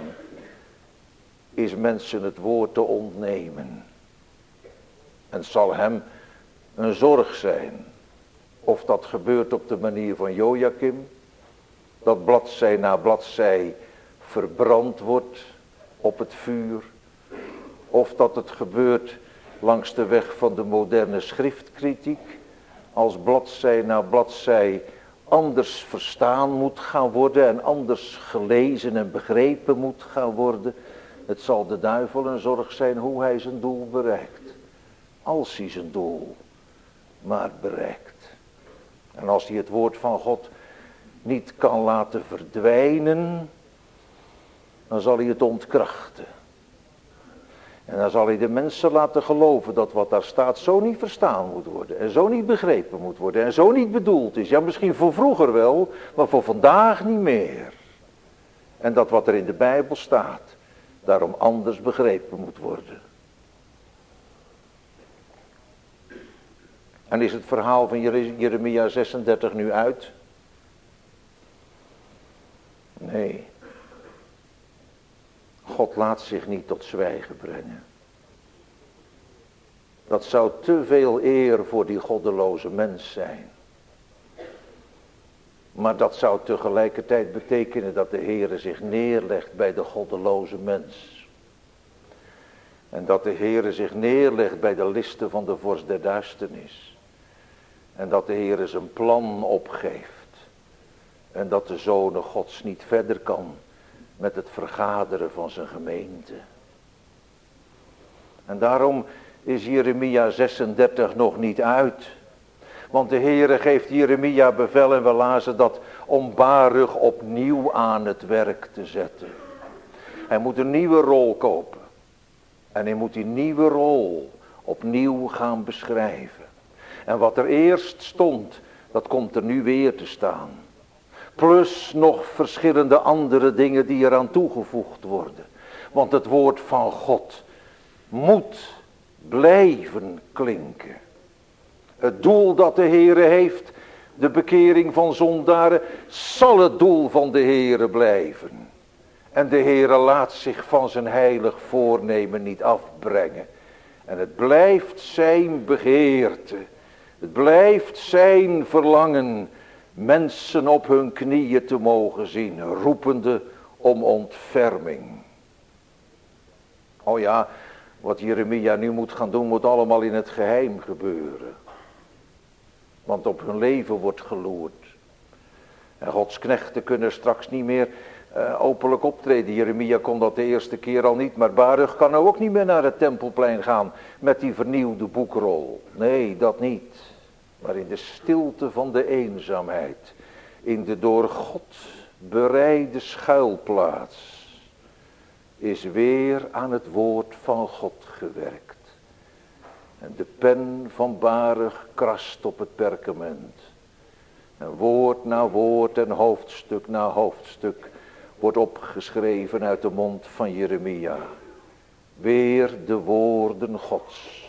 is mensen het woord te ontnemen. En het zal hem een zorg zijn of dat gebeurt op de manier van Joachim, dat bladzij na bladzij verbrand wordt op het vuur. Of dat het gebeurt langs de weg van de moderne schriftkritiek. Als bladzij na bladzij anders verstaan moet gaan worden. En anders gelezen en begrepen moet gaan worden. Het zal de duivel een zorg zijn hoe hij zijn doel bereikt. Als hij zijn doel maar bereikt. En als hij het woord van God niet kan laten verdwijnen, dan zal hij het ontkrachten. En dan zal hij de mensen laten geloven dat wat daar staat zo niet verstaan moet worden. En zo niet begrepen moet worden. En zo niet bedoeld is. Ja, misschien voor vroeger wel, maar voor vandaag niet meer. En dat wat er in de Bijbel staat, daarom anders begrepen moet worden. En is het verhaal van Jeremia zesendertig nu uit? Nee. God laat zich niet tot zwijgen brengen. Dat zou te veel eer voor die goddeloze mens zijn. Maar dat zou tegelijkertijd betekenen dat de Heere zich neerlegt bij de goddeloze mens. En dat de Heere zich neerlegt bij de listen van de vorst der duisternis. En dat de Heere zijn plan opgeeft. En dat de Zoon Gods niet verder kan met het vergaderen van zijn gemeente. En daarom is Jeremia zesendertig nog niet uit. Want de Heere geeft Jeremia bevel en we lazen dat om Baruch opnieuw aan het werk te zetten. Hij moet een nieuwe rol kopen. En hij moet die nieuwe rol opnieuw gaan beschrijven. En wat er eerst stond, dat komt er nu weer te staan. Plus nog verschillende andere dingen die eraan toegevoegd worden. Want het woord van God moet blijven klinken. Het doel dat de Heere heeft, de bekering van zondaren, zal het doel van de Heere blijven. En de Heere laat zich van zijn heilig voornemen niet afbrengen. En het blijft zijn begeerte. Het blijft zijn verlangen mensen op hun knieën te mogen zien, roepende om ontferming. Oh ja, wat Jeremia nu moet gaan doen, moet allemaal in het geheim gebeuren. Want op hun leven wordt geloerd. En Gods knechten kunnen straks niet meer uh, openlijk optreden. Jeremia kon dat de eerste keer al niet, maar Baruch kan nou ook niet meer naar het tempelplein gaan met die vernieuwde boekrol. Nee, dat niet. Maar in de stilte van de eenzaamheid, in de door God bereide schuilplaats, is weer aan het woord van God gewerkt. En de pen van Baruch krast op het perkament. En woord na woord en hoofdstuk na hoofdstuk wordt opgeschreven uit de mond van Jeremia. Weer de woorden Gods.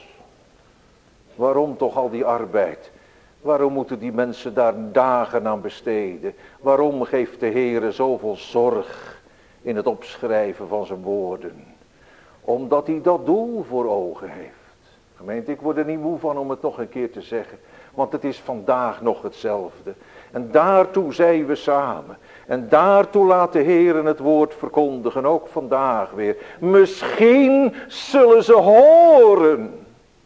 Waarom toch al die arbeid? Waarom moeten die mensen daar dagen aan besteden? Waarom geeft de Heere zoveel zorg in het opschrijven van zijn woorden? Omdat hij dat doel voor ogen heeft. Gemeente, ik word er niet moe van om het nog een keer te zeggen. Want het is vandaag nog hetzelfde. En daartoe zijn we samen. En daartoe laat de Heere het woord verkondigen. Ook vandaag weer. Misschien zullen ze horen.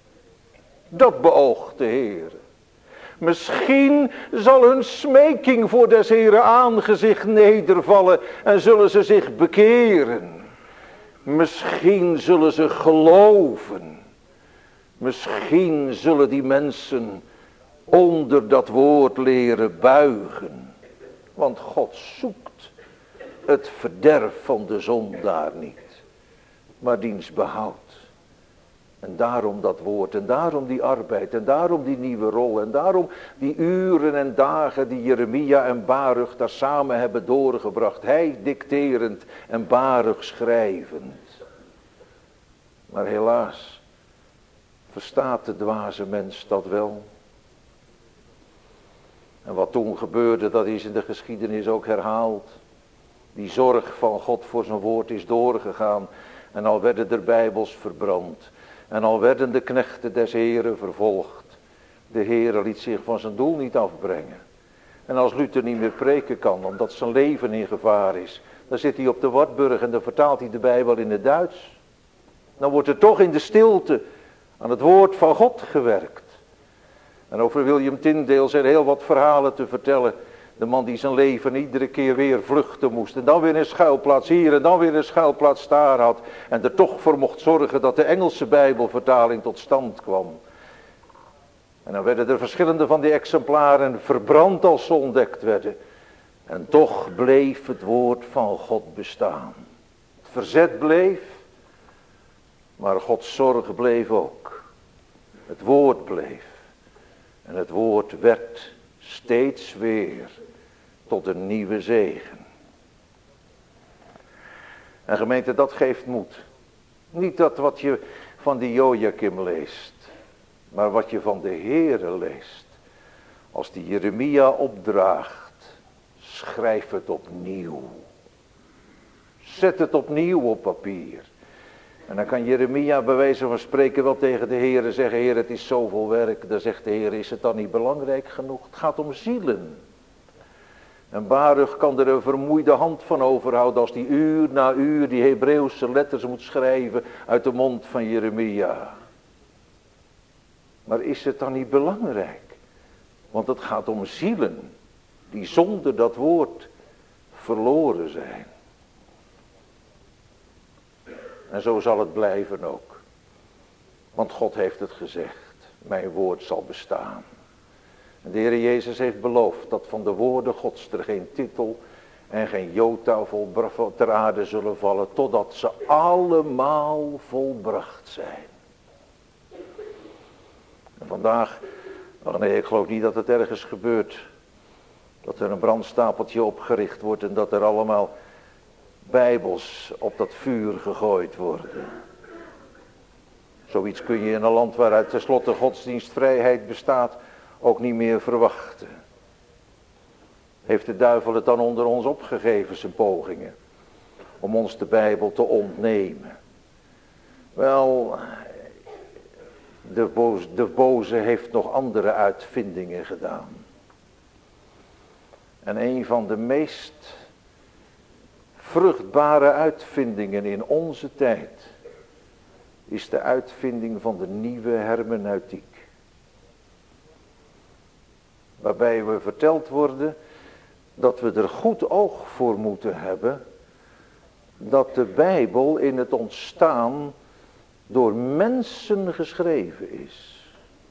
Dat beoogt de Heere. Misschien zal hun smeking voor des Heere aangezicht nedervallen. En zullen ze zich bekeren. Misschien zullen ze geloven. Misschien zullen die mensen onder dat woord leren buigen. Want God zoekt het verderf van de zondaar niet. Maar diens behoud. En daarom dat woord. En daarom die arbeid. En daarom die nieuwe rol. En daarom die uren en dagen die Jeremia en Baruch daar samen hebben doorgebracht. Hij dicterend en Baruch schrijvend. Maar helaas. Verstaat de dwaze mens dat wel? En wat toen gebeurde, dat is in de geschiedenis ook herhaald. Die zorg van God voor zijn woord is doorgegaan. En al werden er bijbels verbrand. En al werden de knechten des Heren vervolgd. De Heere liet zich van zijn doel niet afbrengen. En als Luther niet meer preken kan, omdat zijn leven in gevaar is. Dan zit hij op de Wartburg en dan vertaalt hij de Bijbel in het Duits. Dan wordt er toch in de stilte aan het woord van God gewerkt. En over William Tyndale zijn heel wat verhalen te vertellen. De man die zijn leven iedere keer weer vluchten moest. En dan weer een schuilplaats hier en dan weer een schuilplaats daar had. En er toch voor mocht zorgen dat de Engelse Bijbelvertaling tot stand kwam. En dan werden er verschillende van die exemplaren verbrand als ze ontdekt werden. En toch bleef het woord van God bestaan. Het verzet bleef. Maar Gods zorg bleef ook. Het woord bleef. En het woord werd steeds weer tot een nieuwe zegen. En gemeente, dat geeft moed. Niet dat wat je van die Jojakim leest, maar wat je van de Heere leest. Als die Jeremia opdraagt, schrijf het opnieuw. Zet het opnieuw op papier. En dan kan Jeremia bij wijze van spreken wel tegen de Heere zeggen, Heer, het is zoveel werk. Dan zegt de Heer, is het dan niet belangrijk genoeg? Het gaat om zielen. En Baruch kan er een vermoeide hand van overhouden als die uur na uur die Hebreeuwse letters moet schrijven uit de mond van Jeremia. Maar is het dan niet belangrijk? Want het gaat om zielen die zonder dat woord verloren zijn. En zo zal het blijven ook. Want God heeft het gezegd. Mijn woord zal bestaan. En de Heer Jezus heeft beloofd dat van de woorden Gods er geen titel en geen jota vol ter aarde zullen vallen. Totdat ze allemaal volbracht zijn. En vandaag, oh nee, ik geloof niet dat het ergens gebeurt. Dat er een brandstapeltje opgericht wordt en dat er allemaal Bijbels op dat vuur gegooid worden. Zoiets kun je in een land waaruit tenslotte godsdienstvrijheid bestaat ook niet meer verwachten. Heeft de duivel het dan onder ons opgegeven, zijn pogingen, om ons de Bijbel te ontnemen? Wel, de boze, de boze heeft nog andere uitvindingen gedaan. En een van de meest vruchtbare uitvindingen in onze tijd is de uitvinding van de nieuwe hermeneutiek. Waarbij we verteld worden dat we er goed oog voor moeten hebben dat de Bijbel in het ontstaan door mensen geschreven is.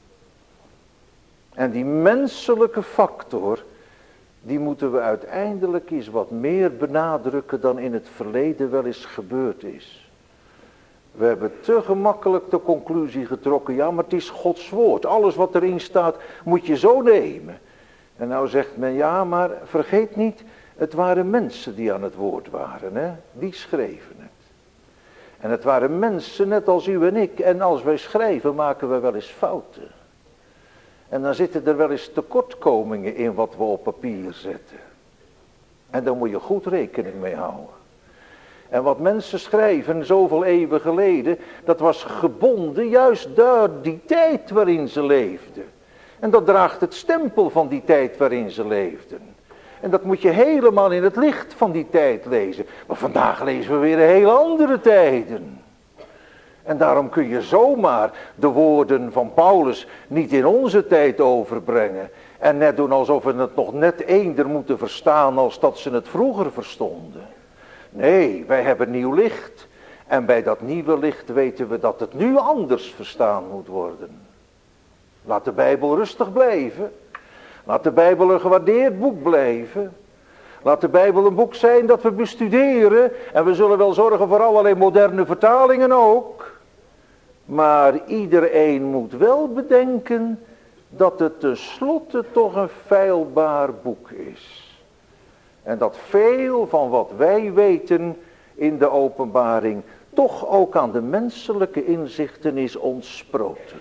En die menselijke factor, die moeten we uiteindelijk eens wat meer benadrukken dan in het verleden wel eens gebeurd is. We hebben te gemakkelijk de conclusie getrokken, ja, maar het is Gods woord. Alles wat erin staat moet je zo nemen. En nou zegt men, ja, maar vergeet niet, het waren mensen die aan het woord waren, hè? Die schreven het. En het waren mensen net als u en ik. En als wij schrijven maken we wel eens fouten. En dan zitten er wel eens tekortkomingen in wat we op papier zetten. En daar moet je goed rekening mee houden. En wat mensen schrijven zoveel eeuwen geleden, dat was gebonden juist door die tijd waarin ze leefden. En dat draagt het stempel van die tijd waarin ze leefden. En dat moet je helemaal in het licht van die tijd lezen. Maar vandaag lezen we weer hele andere tijden. En daarom kun je zomaar de woorden van Paulus niet in onze tijd overbrengen. En net doen alsof we het nog net eender moeten verstaan als dat ze het vroeger verstonden. Nee, wij hebben nieuw licht. En bij dat nieuwe licht weten we dat het nu anders verstaan moet worden. Laat de Bijbel rustig blijven. Laat de Bijbel een gewaardeerd boek blijven. Laat de Bijbel een boek zijn dat we bestuderen. En we zullen wel zorgen voor allerlei moderne vertalingen ook. Maar iedereen moet wel bedenken dat het tenslotte toch een feilbaar boek is. En dat veel van wat wij weten in de openbaring toch ook aan de menselijke inzichten is ontsproten.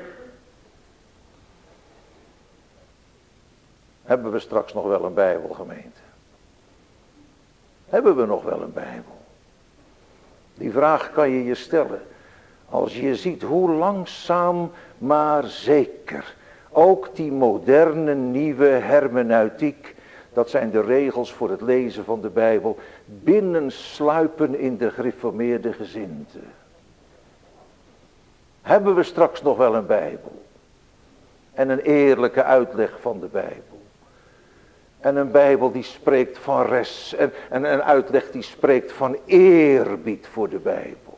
Hebben we straks nog wel een Bijbel, gemeente? Hebben we nog wel een Bijbel? Die vraag kan je je stellen. Als je ziet hoe langzaam maar zeker ook die moderne nieuwe hermeneutiek, dat zijn de regels voor het lezen van de Bijbel, binnensluipen in de gereformeerde gezindte. Hebben we straks nog wel een Bijbel? En een eerlijke uitleg van de Bijbel. En een Bijbel die spreekt van res. En, en een uitleg die spreekt van eerbied voor de Bijbel.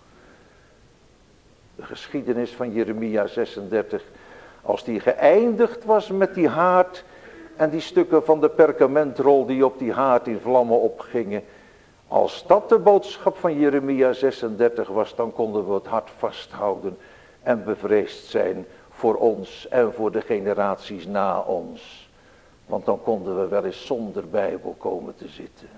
De geschiedenis van Jeremia zesendertig. Als die geëindigd was met die haard. En die stukken van de perkamentrol die op die haard in vlammen opgingen. Als dat de boodschap van Jeremia zesendertig was, dan konden we het hart vasthouden en bevreesd zijn voor ons en voor de generaties na ons. Want dan konden we wel eens zonder Bijbel komen te zitten.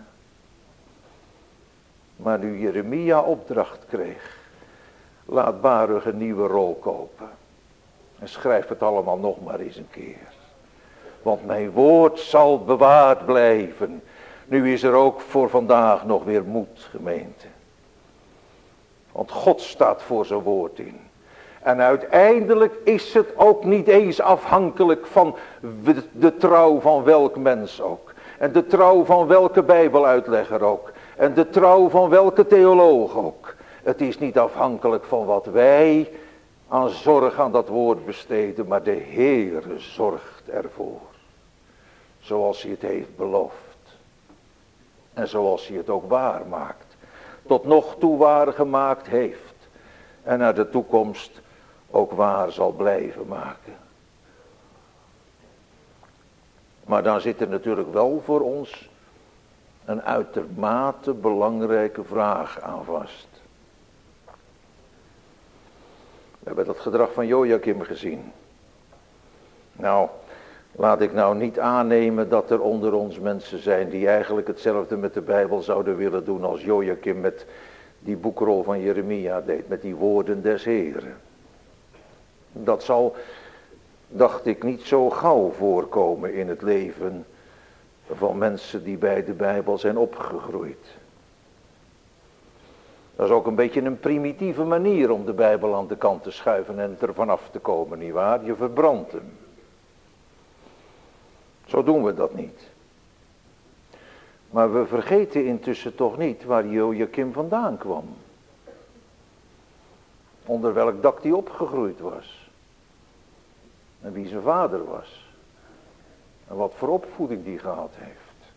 Maar nu Jeremia opdracht kreeg, laat Baruch een nieuwe rol kopen. En schrijf het allemaal nog maar eens een keer. Want mijn woord zal bewaard blijven. Nu is er ook voor vandaag nog weer moed, gemeente. Want God staat voor zijn woord in. En uiteindelijk is het ook niet eens afhankelijk van de, de trouw van welk mens ook. En de trouw van welke bijbeluitlegger ook. En de trouw van welke theoloog ook. Het is niet afhankelijk van wat wij aan zorg aan dat woord besteden. Maar de Heere zorgt ervoor. Zoals hij het heeft beloofd. En zoals hij het ook waar maakt. Tot nog toe waar gemaakt heeft. En naar de toekomst ook waar zal blijven maken. Maar dan zit er natuurlijk wel voor ons een uitermate belangrijke vraag aan vast. We hebben dat gedrag van Jojakim gezien. Nou, laat ik nou niet aannemen dat er onder ons mensen zijn die eigenlijk hetzelfde met de Bijbel zouden willen doen als Jojakim met die boekrol van Jeremia deed, met die woorden des Heren. Dat zal, dacht ik, niet zo gauw voorkomen in het leven van mensen die bij de Bijbel zijn opgegroeid. Dat is ook een beetje een primitieve manier om de Bijbel aan de kant te schuiven en er vanaf te komen, nietwaar? Je verbrandt hem. Zo doen we dat niet. Maar we vergeten intussen toch niet waar Jojakim vandaan kwam. Onder welk dak hij opgegroeid was. En wie zijn vader was. En wat voor opvoeding die gehad heeft.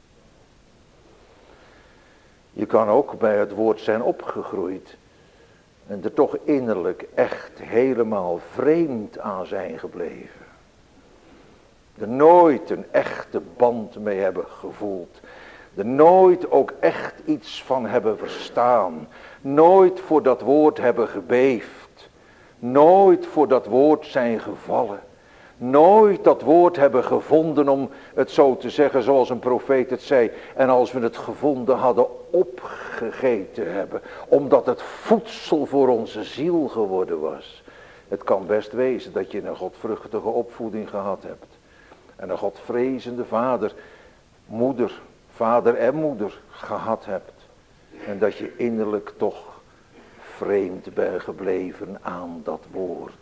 Je kan ook bij het woord zijn opgegroeid. En er toch innerlijk echt helemaal vreemd aan zijn gebleven. Er nooit een echte band mee hebben gevoeld. Er nooit ook echt iets van hebben verstaan. Nooit voor dat woord hebben gebeefd. Nooit voor dat woord zijn gevallen. Nooit dat woord hebben gevonden, om het zo te zeggen zoals een profeet het zei. En als we het gevonden hadden, opgegeten hebben. Omdat het voedsel voor onze ziel geworden was. Het kan best wezen dat je een godvruchtige opvoeding gehad hebt. En een godvrezende vader, moeder, vader en moeder gehad hebt. En dat je innerlijk toch vreemd bent gebleven aan dat woord.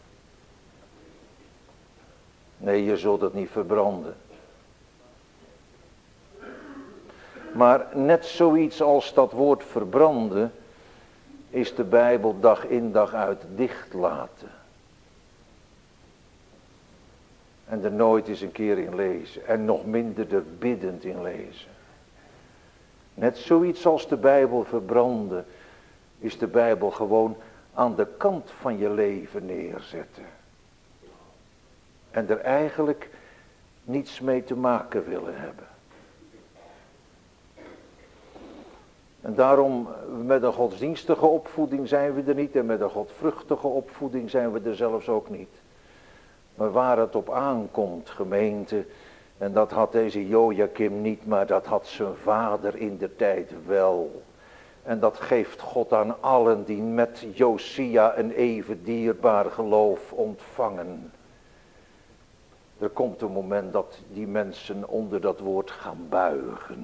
Nee, je zult het niet verbranden. Maar net zoiets als dat woord verbranden, is de Bijbel dag in dag uit dicht laten. En er nooit eens een keer in lezen. En nog minder er biddend in lezen. Net zoiets als de Bijbel verbranden, is de Bijbel gewoon aan de kant van je leven neerzetten. En er eigenlijk niets mee te maken willen hebben. En daarom, met een godsdienstige opvoeding zijn we er niet. En met een godvruchtige opvoeding zijn we er zelfs ook niet. Maar waar het op aankomt, gemeente, en dat had deze Jojakim niet, maar dat had zijn vader in de tijd wel. En dat geeft God aan allen die met Josia een even dierbaar geloof ontvangen. Er komt een moment dat die mensen onder dat woord gaan buigen.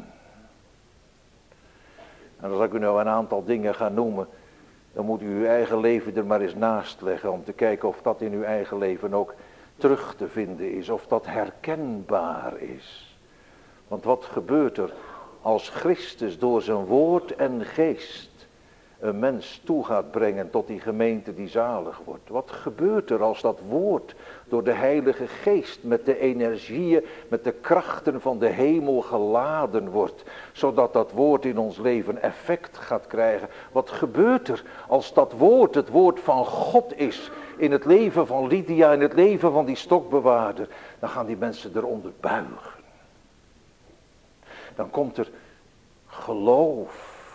En als ik u nou een aantal dingen ga noemen, dan moet u uw eigen leven er maar eens naast leggen om te kijken of dat in uw eigen leven ook terug te vinden is, of dat herkenbaar is. Want wat gebeurt er als Christus door zijn woord en geest een mens toe gaat brengen tot die gemeente die zalig wordt? Wat gebeurt er als dat woord door de Heilige Geest met de energieën, met de krachten van de hemel geladen wordt, zodat dat woord in ons leven effect gaat krijgen? Wat gebeurt er als dat woord het woord van God is in het leven van Lydia, in het leven van die stokbewaarder? Dan gaan die mensen eronder buigen. Dan komt er geloof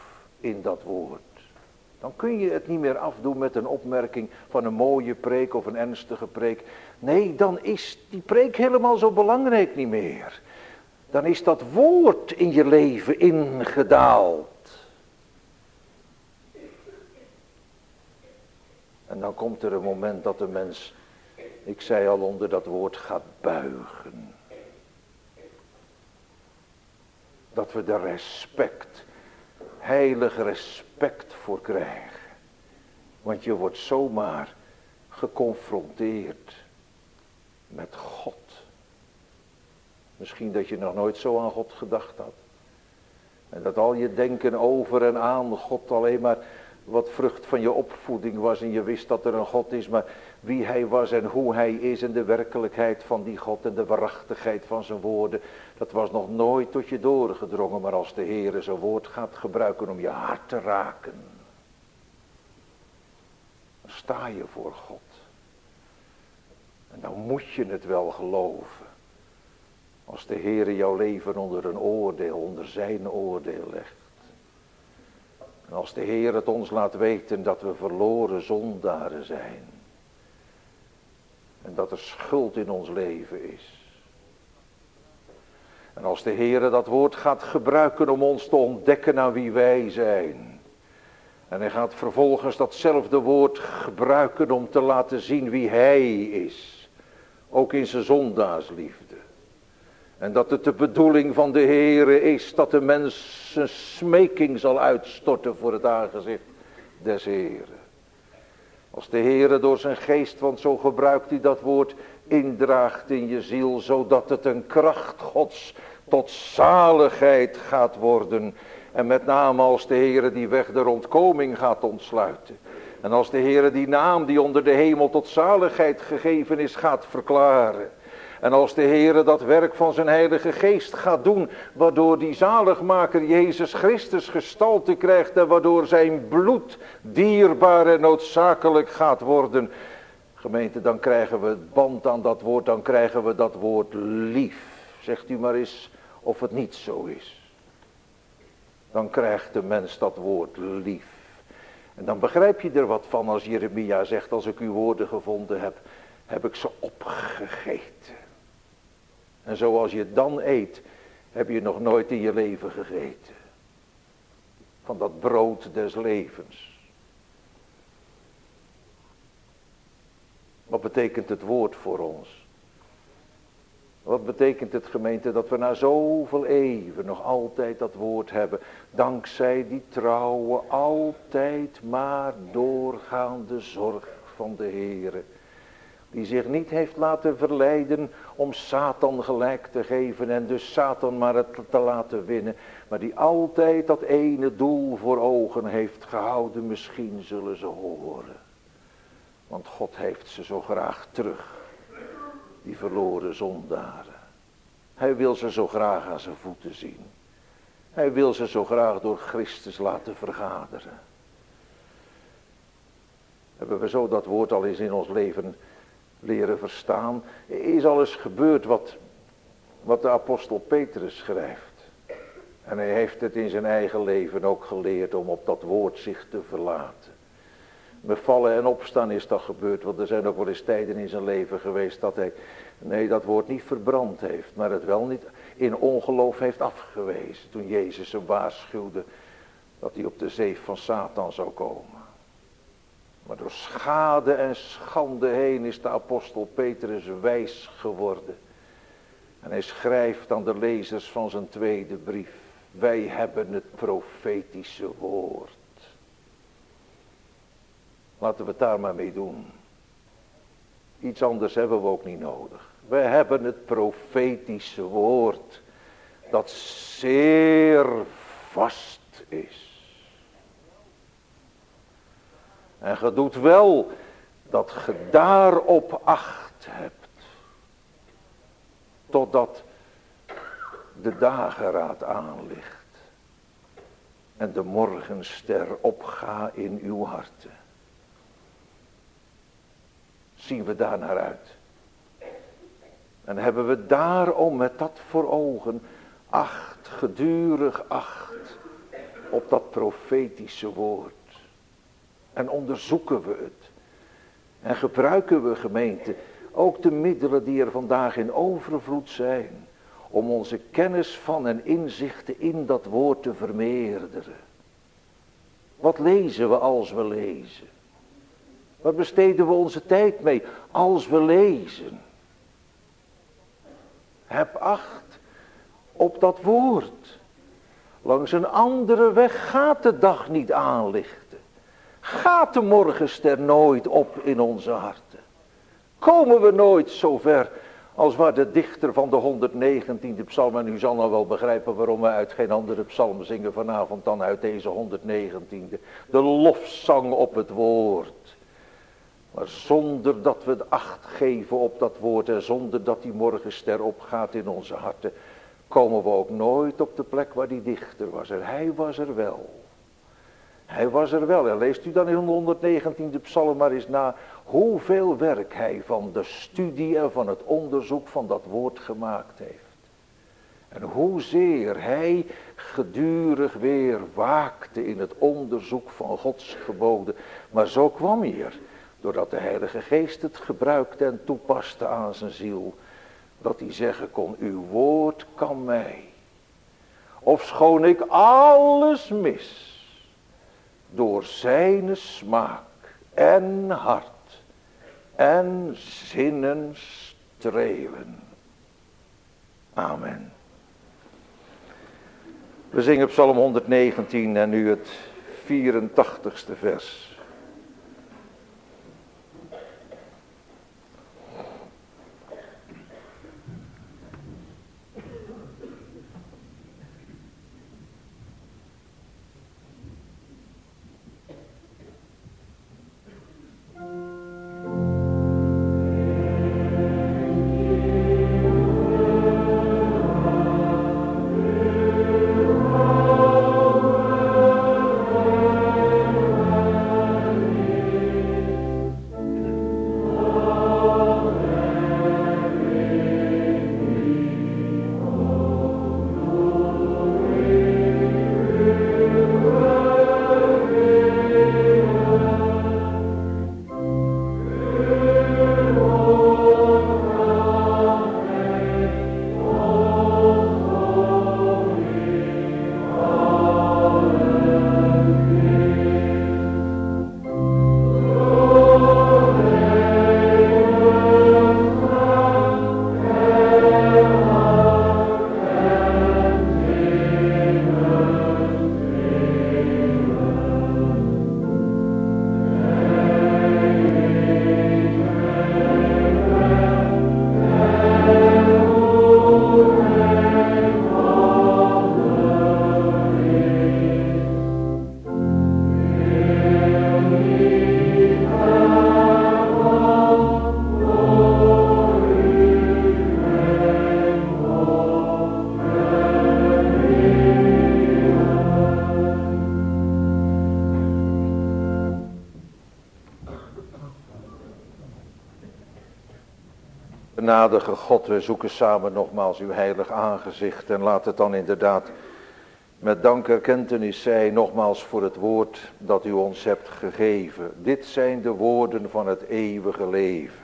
in dat woord. Dan kun je het niet meer afdoen met een opmerking van een mooie preek of een ernstige preek. Nee, dan is die preek helemaal zo belangrijk niet meer. Dan is dat woord in je leven ingedaald. En dan komt er een moment dat de mens, ik zei al, onder dat woord gaat buigen. Dat we er respect, heilig respect voor krijgen. Want je wordt zomaar geconfronteerd met God. Misschien dat je nog nooit zo aan God gedacht had. En dat al je denken over en aan God alleen maar wat vrucht van je opvoeding was. En je wist dat er een God is, maar wie hij was en hoe hij is en de werkelijkheid van die God en de waarachtigheid van zijn woorden. Dat was nog nooit tot je doorgedrongen. Maar als de Heer zijn woord gaat gebruiken om je hart te raken. Dan sta je voor God. En dan moet je het wel geloven. Als de Heer jouw leven onder een oordeel, onder zijn oordeel legt. En als de Heer het ons laat weten dat we verloren zondaren zijn. En dat er schuld in ons leven is. En als de Heer dat woord gaat gebruiken om ons te ontdekken aan wie wij zijn. En hij gaat vervolgens datzelfde woord gebruiken om te laten zien wie hij is. Ook in zijn zondaarsliefde. En dat het de bedoeling van de Heere is dat de mens zijn smeking zal uitstorten voor het aangezicht des Heeren. Als de Heere door zijn geest, want zo gebruikt hij dat woord, indraagt in je ziel, zodat het een kracht Gods tot zaligheid gaat worden. En met name als de Heere die weg der ontkoming gaat ontsluiten. En als de Heere die naam die onder de hemel tot zaligheid gegeven is gaat verklaren. En als de Heere dat werk van zijn heilige geest gaat doen, waardoor die zaligmaker Jezus Christus gestalte krijgt en waardoor zijn bloed dierbaar en noodzakelijk gaat worden. Gemeente, dan krijgen we het band aan dat woord, dan krijgen we dat woord lief. Zegt u maar eens of het niet zo is. Dan krijgt de mens dat woord lief. En dan begrijp je er wat van als Jeremia zegt, als ik uw woorden gevonden heb, heb ik ze opgegeten. En zoals je dan eet, heb je nog nooit in je leven gegeten. Van dat brood des levens. Wat betekent het woord voor ons? Wat betekent het, gemeente, dat we na zoveel eeuwen nog altijd dat woord hebben. Dankzij die trouwe, altijd maar doorgaande zorg van de Heere. Die zich niet heeft laten verleiden om Satan gelijk te geven en dus Satan maar het te laten winnen. Maar die altijd dat ene doel voor ogen heeft gehouden. Misschien zullen ze horen. Want God heeft ze zo graag terug. Die verloren zondaren. Hij wil ze zo graag aan zijn voeten zien. Hij wil ze zo graag door Christus laten vergaderen. Hebben we zo dat woord al eens in ons leven leren verstaan? Is al eens gebeurd wat, wat de apostel Petrus schrijft. En hij heeft het in zijn eigen leven ook geleerd om op dat woord zich te verlaten. Met vallen en opstaan is dat gebeurd, want er zijn ook wel eens tijden in zijn leven geweest dat hij, nee, dat woord niet verbrand heeft, maar het wel niet in ongeloof heeft afgewezen. Toen Jezus hem waarschuwde dat hij op de zeef van Satan zou komen. Maar door schade en schande heen is de apostel Petrus wijs geworden. En hij schrijft aan de lezers van zijn tweede brief: wij hebben het profetische woord. Laten we het daar maar mee doen. Iets anders hebben we ook niet nodig. We hebben het profetische woord. Dat zeer vast is. En ge doet wel dat ge daarop acht hebt. Totdat de dageraad aanligt. En de morgenster opga in uw harten. Zien we daar naar uit. En hebben we daarom met dat voor ogen acht, gedurig acht, op dat profetische woord. En onderzoeken we het. En gebruiken we, gemeente, ook de middelen die er vandaag in overvloed zijn, om onze kennis van en inzichten in dat woord te vermeerderen. Wat lezen we als we lezen? Wat besteden we onze tijd mee als we lezen? Heb acht op dat woord. Langs een andere weg gaat de dag niet aanlichten. Gaat de morgenster nooit op in onze harten. Komen we nooit zo ver als waar de dichter van de honderdnegentiende psalm, en u zal nou wel begrijpen waarom we uit geen andere psalm zingen vanavond dan uit deze honderdnegentiende. De lofzang op het woord. Maar zonder dat we acht geven op dat woord en zonder dat die morgenster opgaat in onze harten, komen we ook nooit op de plek waar die dichter was. En hij was er wel. Hij was er wel. En leest u dan in de honderdnegentiende psalm maar eens na hoeveel werk hij van de studie en van het onderzoek van dat woord gemaakt heeft. En hoezeer hij gedurig weer waakte in het onderzoek van Gods geboden. Maar zo kwam hij er, doordat de Heilige Geest het gebruikte en toepaste aan zijn ziel, dat hij zeggen kon, uw woord kan mij, ofschoon ik alles mis, door zijne smaak en hart en zinnen streven. Amen. We zingen Psalm honderdnegentien en nu het vierentachtigste vers. Genadige God, we zoeken samen nogmaals uw heilig aangezicht en laat het dan inderdaad met dankerkentenis zijn nogmaals voor het woord dat u ons hebt gegeven. Dit zijn de woorden van het eeuwige leven.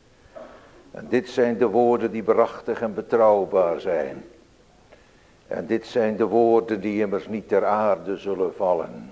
En dit zijn de woorden die waarachtig en betrouwbaar zijn. En dit zijn de woorden die immers niet ter aarde zullen vallen.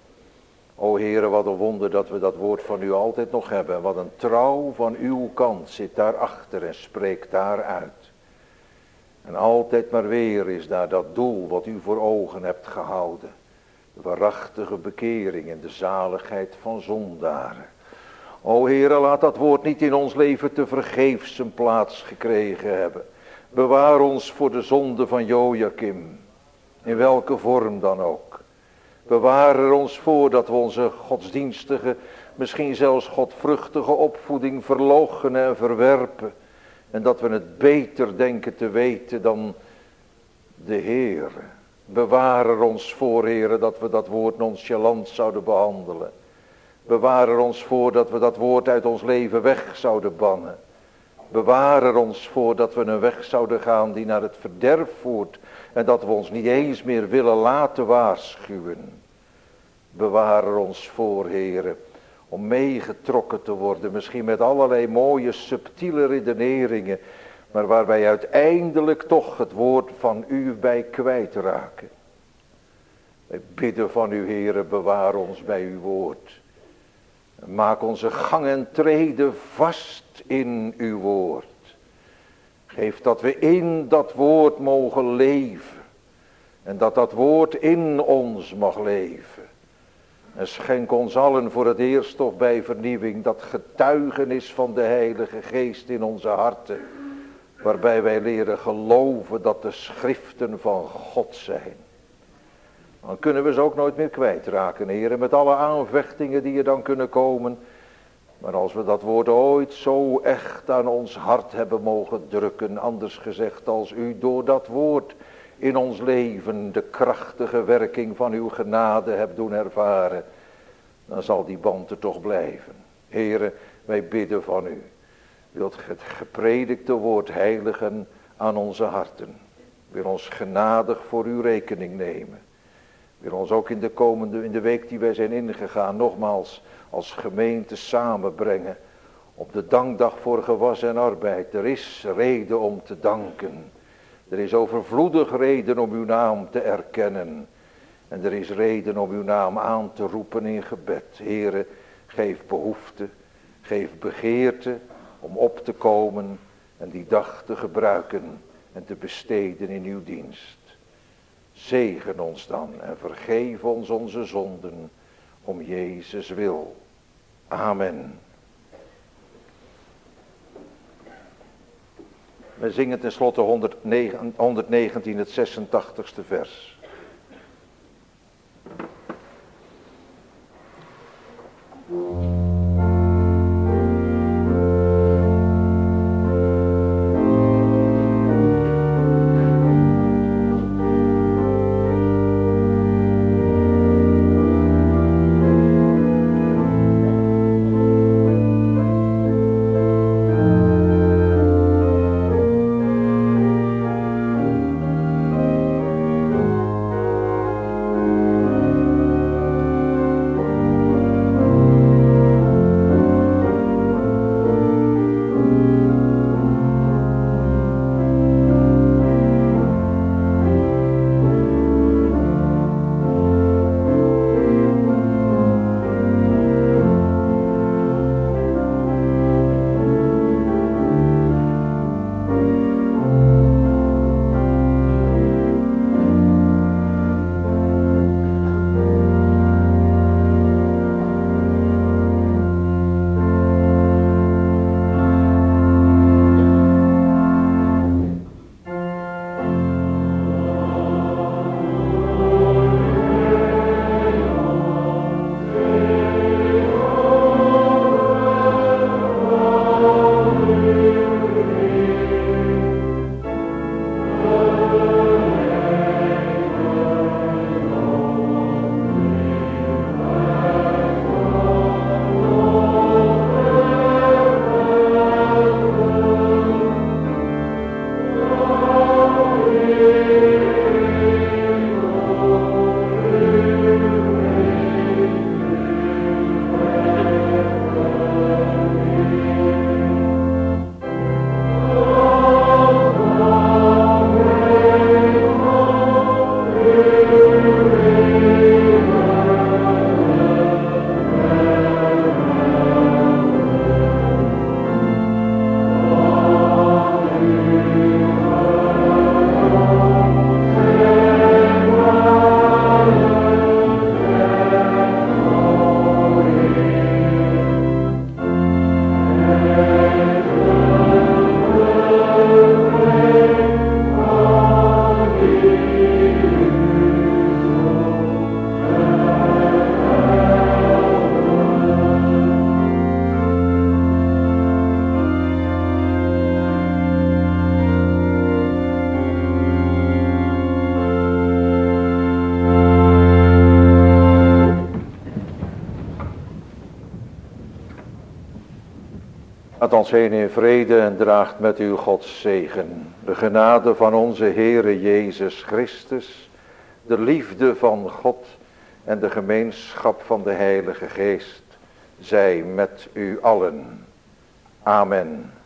O Heere, wat een wonder dat we dat woord van u altijd nog hebben. En wat een trouw van uw kant zit daarachter en spreekt daaruit. En altijd maar weer is daar dat doel wat u voor ogen hebt gehouden. De waarachtige bekering en de zaligheid van zondaren. O Heere, laat dat woord niet in ons leven te vergeefs een plaats gekregen hebben. Bewaar ons voor de zonde van Joachim. In welke vorm dan ook. Bewaar er ons voor dat we onze godsdienstige, misschien zelfs godvruchtige opvoeding verloochenen en verwerpen. En dat we het beter denken te weten dan de Heer. Bewaar er ons voor, Heere, dat we dat woord nonchalant zouden behandelen. Bewaar er ons voor dat we dat woord uit ons leven weg zouden bannen. Bewaar er ons voor dat we een weg zouden gaan die naar het verderf voert. En dat we ons niet eens meer willen laten waarschuwen. Bewaar er ons voor, Heere, om meegetrokken te worden. Misschien met allerlei mooie subtiele redeneringen. Maar waar wij uiteindelijk toch het woord van u bij kwijtraken. Wij bidden van u, Heere, bewaar ons bij uw woord. Maak onze gang en treden vast in uw woord. Geef dat we in dat woord mogen leven. En dat dat woord in ons mag leven. En schenk ons allen voor het eerst of bij vernieuwing dat getuigenis van de Heilige Geest in onze harten. Waarbij wij leren geloven dat de schriften van God zijn. Dan kunnen we ze ook nooit meer kwijtraken, Heer. Met alle aanvechtingen die er dan kunnen komen. Maar als we dat woord ooit zo echt aan ons hart hebben mogen drukken. Anders gezegd, als u door dat woord in ons leven de krachtige werking van uw genade hebt doen ervaren. Dan zal die band er toch blijven. Heere, wij bidden van u. Wilt het gepredikte woord heiligen aan onze harten. Wil ons genadig voor uw rekening nemen. Wil ons ook in de komende, in de week die wij zijn ingegaan, nogmaals als gemeente samenbrengen. Op de dankdag voor gewas en arbeid. Er is reden om te danken. Er is overvloedig reden om uw naam te erkennen. En er is reden om uw naam aan te roepen in gebed. Heere, geef behoefte, geef begeerte om op te komen en die dag te gebruiken en te besteden in uw dienst. Zegen ons dan en vergeef ons onze zonden om Jezus wil. Amen. We zingen tenslotte honderdnegentien, het zesentachtigste vers. Gaat ons heen in vrede en draagt met u Gods zegen. De genade van onze Heere Jezus Christus, de liefde van God en de gemeenschap van de Heilige Geest zij met u allen. Amen.